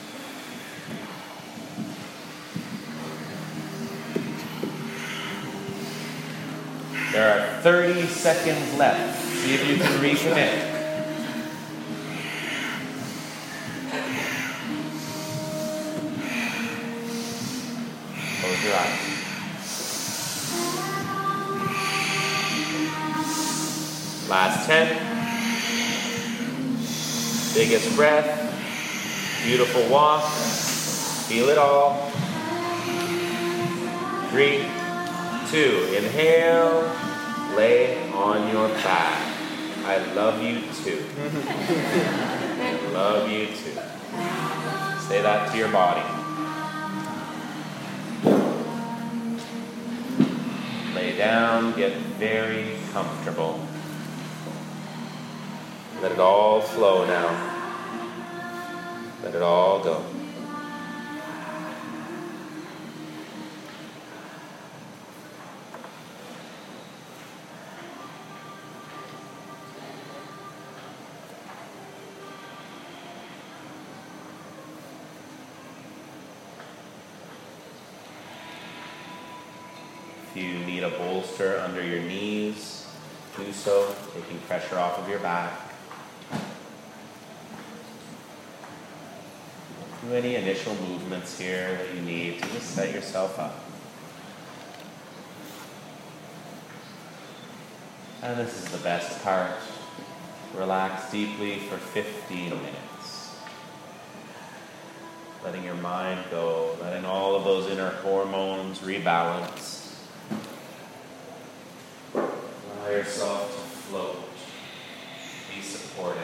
There are thirty seconds left. See if you can recommit. Close your eyes. Last ten. Biggest breath. Beautiful walk. Feel it all. Three, two. Inhale. Lay on your back. I love you too. I love you too. Say that to your body. Lay down, get very comfortable. Let it all flow now. Let it all go. If you need a bolster under your knees, do so, taking pressure off of your back. Do any initial movements here that you need to just set yourself up. And this is the best part. Relax deeply for fifteen minutes. Letting your mind go, letting all of those inner hormones rebalance. Allow yourself to float, be supported.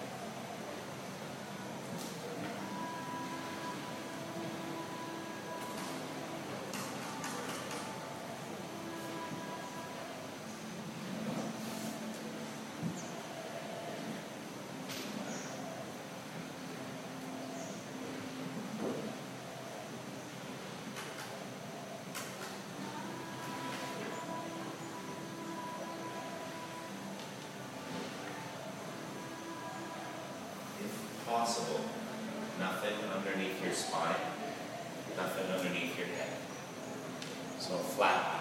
Possible. Nothing underneath your spine, nothing underneath your head. So flat back.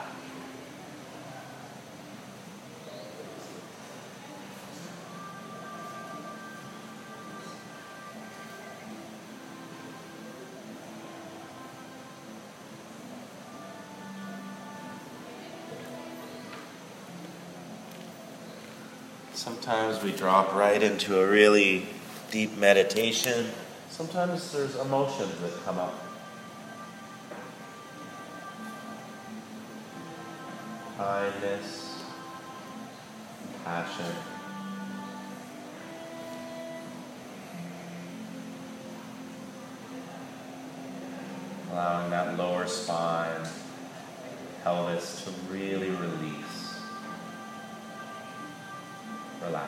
Sometimes we drop right into a really deep meditation. Sometimes there's emotions that come up. Kindness, compassion. Allowing that lower spine, pelvis to really release. Relax.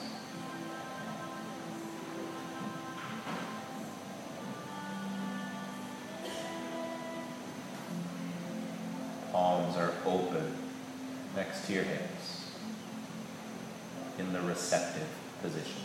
Palms are open next to your hips in the receptive position.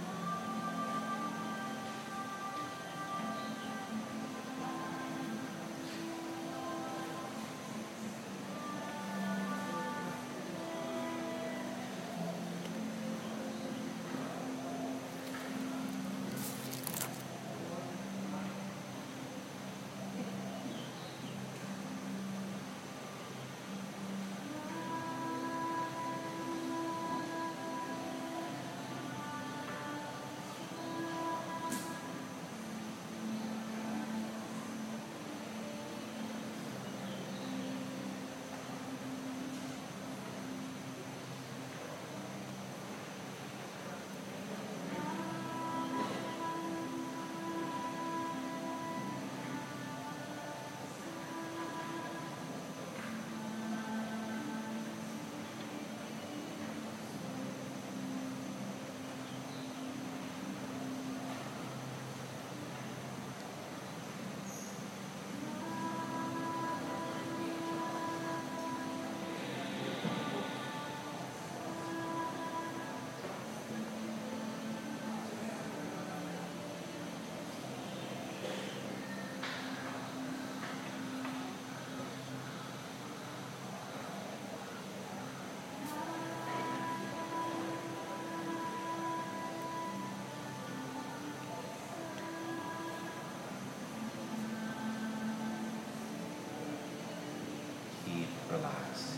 Relaxing.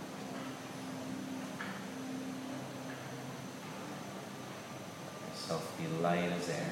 Yourself be light as air.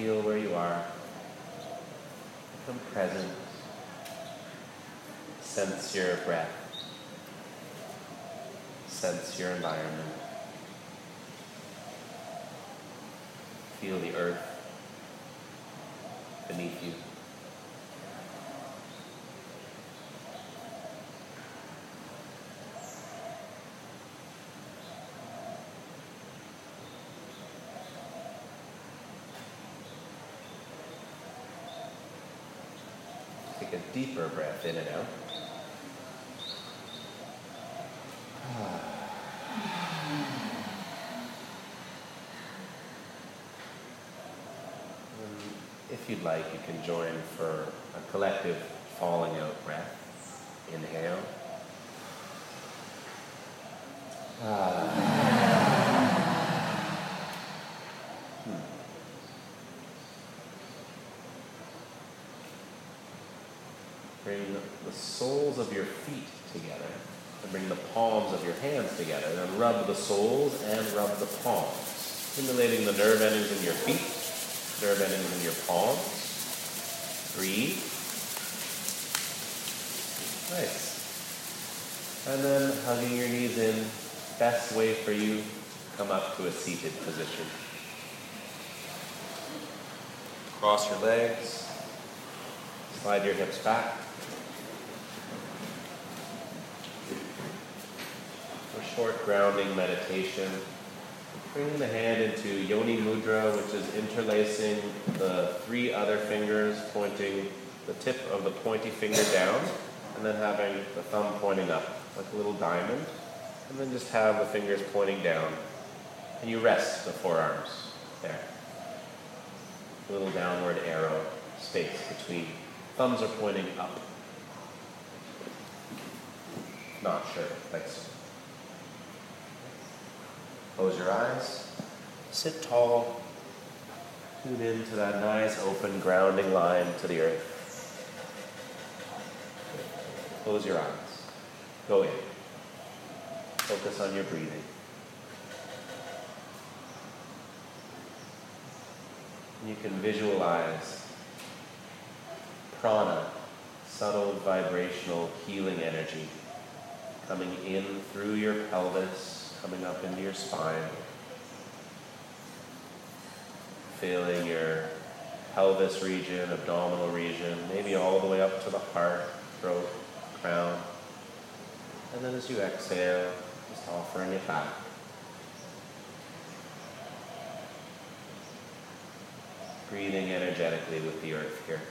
feel where you are. Become present. Sense your breath. Sense your environment. Feel the earth beneath you. Take a deeper breath in and out. If you'd like, you can join for a collective falling out breath. Inhale. Ah. Hmm. Bring the soles of your feet together, and bring the palms of your hands together, and then rub the soles and rub the palms, stimulating the nerve endings in your feet, nerve endings in your palms. Breathe. Nice. And then hugging your knees in, best way for you, come up to a seated position. Cross your legs, slide your hips back. For short grounding meditation, bring the hand into Yoni Mudra, which is interlacing the three other fingers, pointing the tip of the pointy finger down, and then having the thumb pointing up, like a little diamond, and then just have the fingers pointing down, and you rest the forearms there. A little downward arrow space between. Thumbs are pointing up. Not sure. Thanks. Close your eyes. Sit tall. Tune into that nice open grounding line to the earth. Close your eyes. Go in. Focus on your breathing. You can visualize prana, subtle vibrational healing energy, coming in through your pelvis, coming up into your spine, feeling your pelvis region, abdominal region, maybe all the way up to the heart, throat, crown. And then as you exhale, just offering it back. Breathing energetically with the earth here.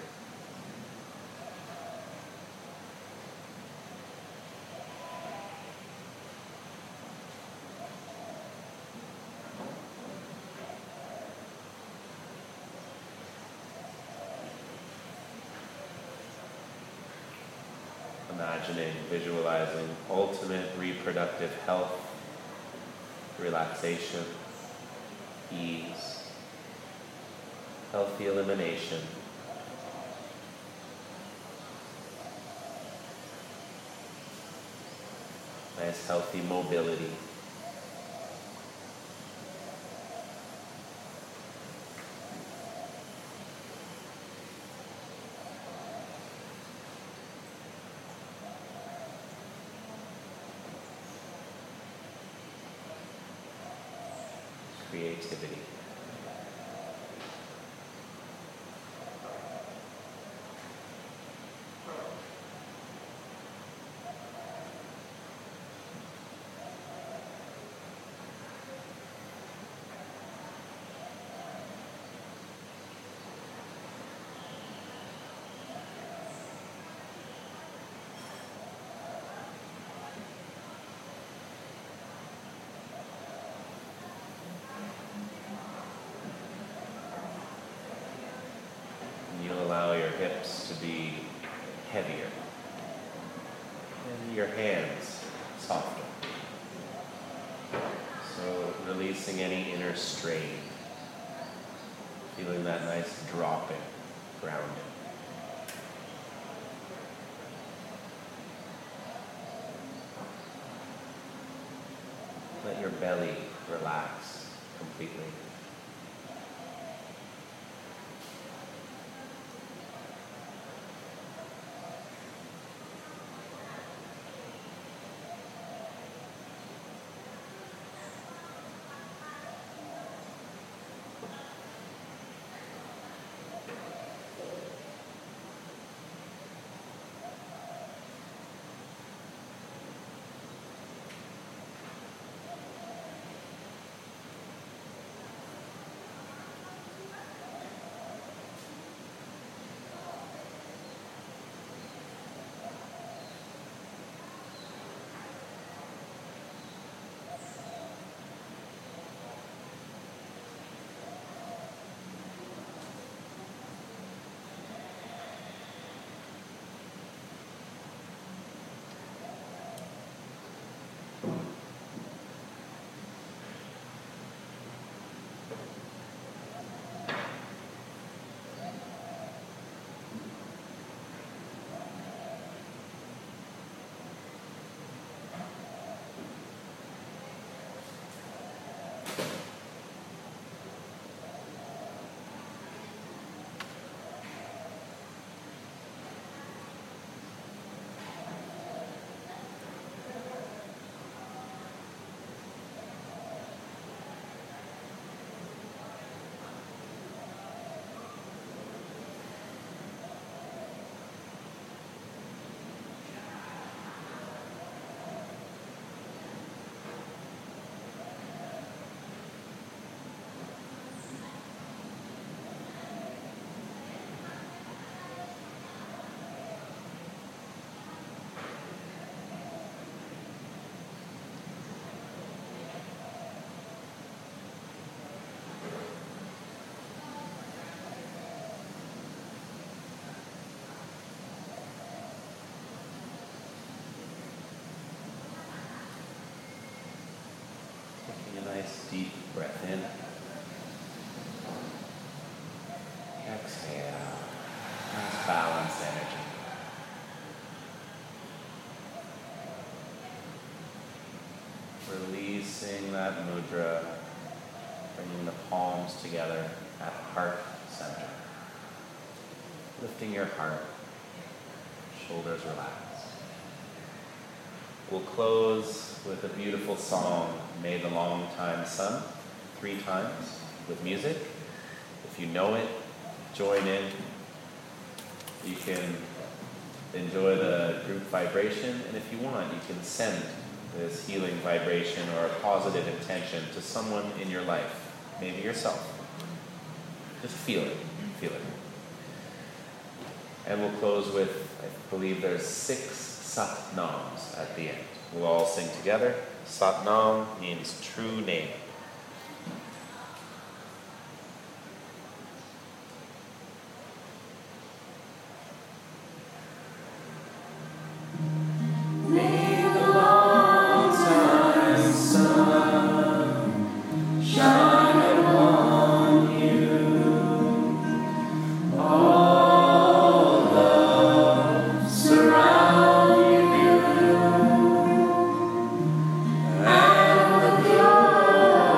Imagining, visualizing ultimate reproductive health, relaxation, ease, healthy elimination. Nice healthy mobility. Creativity. Allow your hips to be heavier and your hands softer. So releasing any inner strain, feeling that nice dropping, grounding. Let your belly relax completely. in. Exhale. Nice balanced energy. Releasing that mudra, bringing the palms together at heart center. Lifting your heart, shoulders relaxed. We'll close with a beautiful song, May the Long Time Sun, three times with music. If you know it, join in. You can enjoy the group vibration, and if you want, you can send this healing vibration or a positive intention to someone in your life, maybe yourself. Just feel it, feel it. And we'll close with, I believe there's six Sat Nams at the end. We'll all sing together. Sat Nam means true name. And the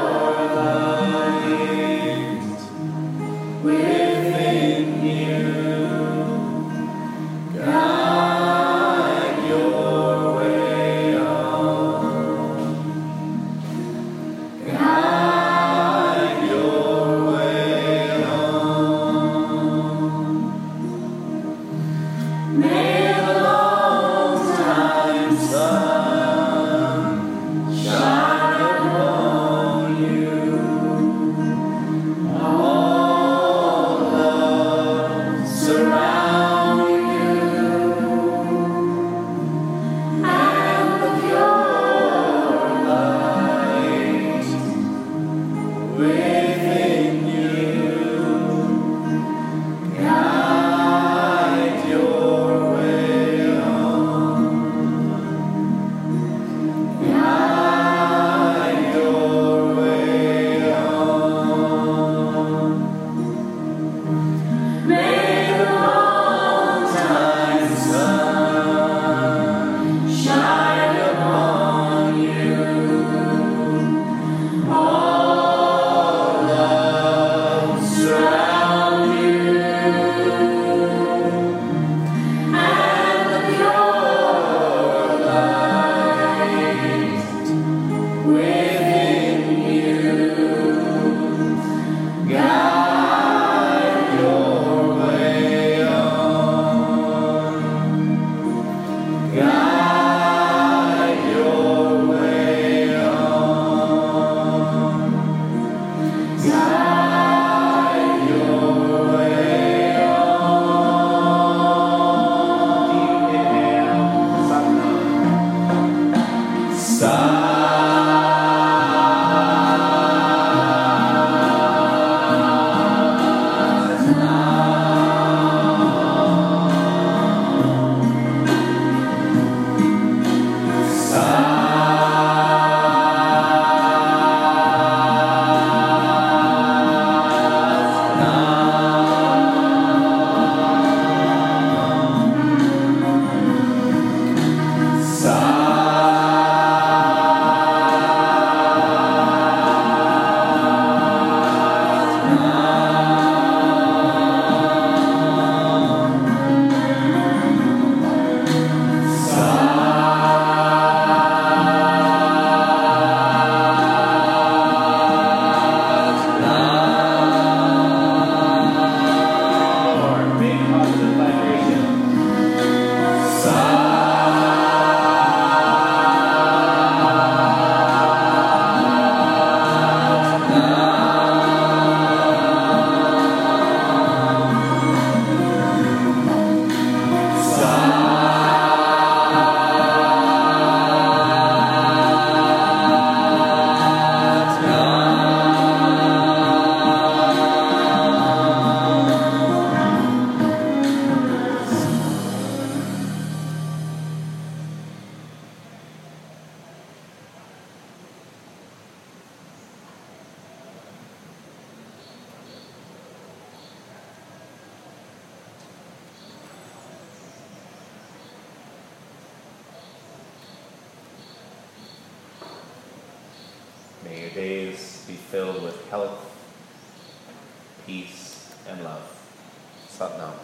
filled with health, peace, and love. Sat Nam.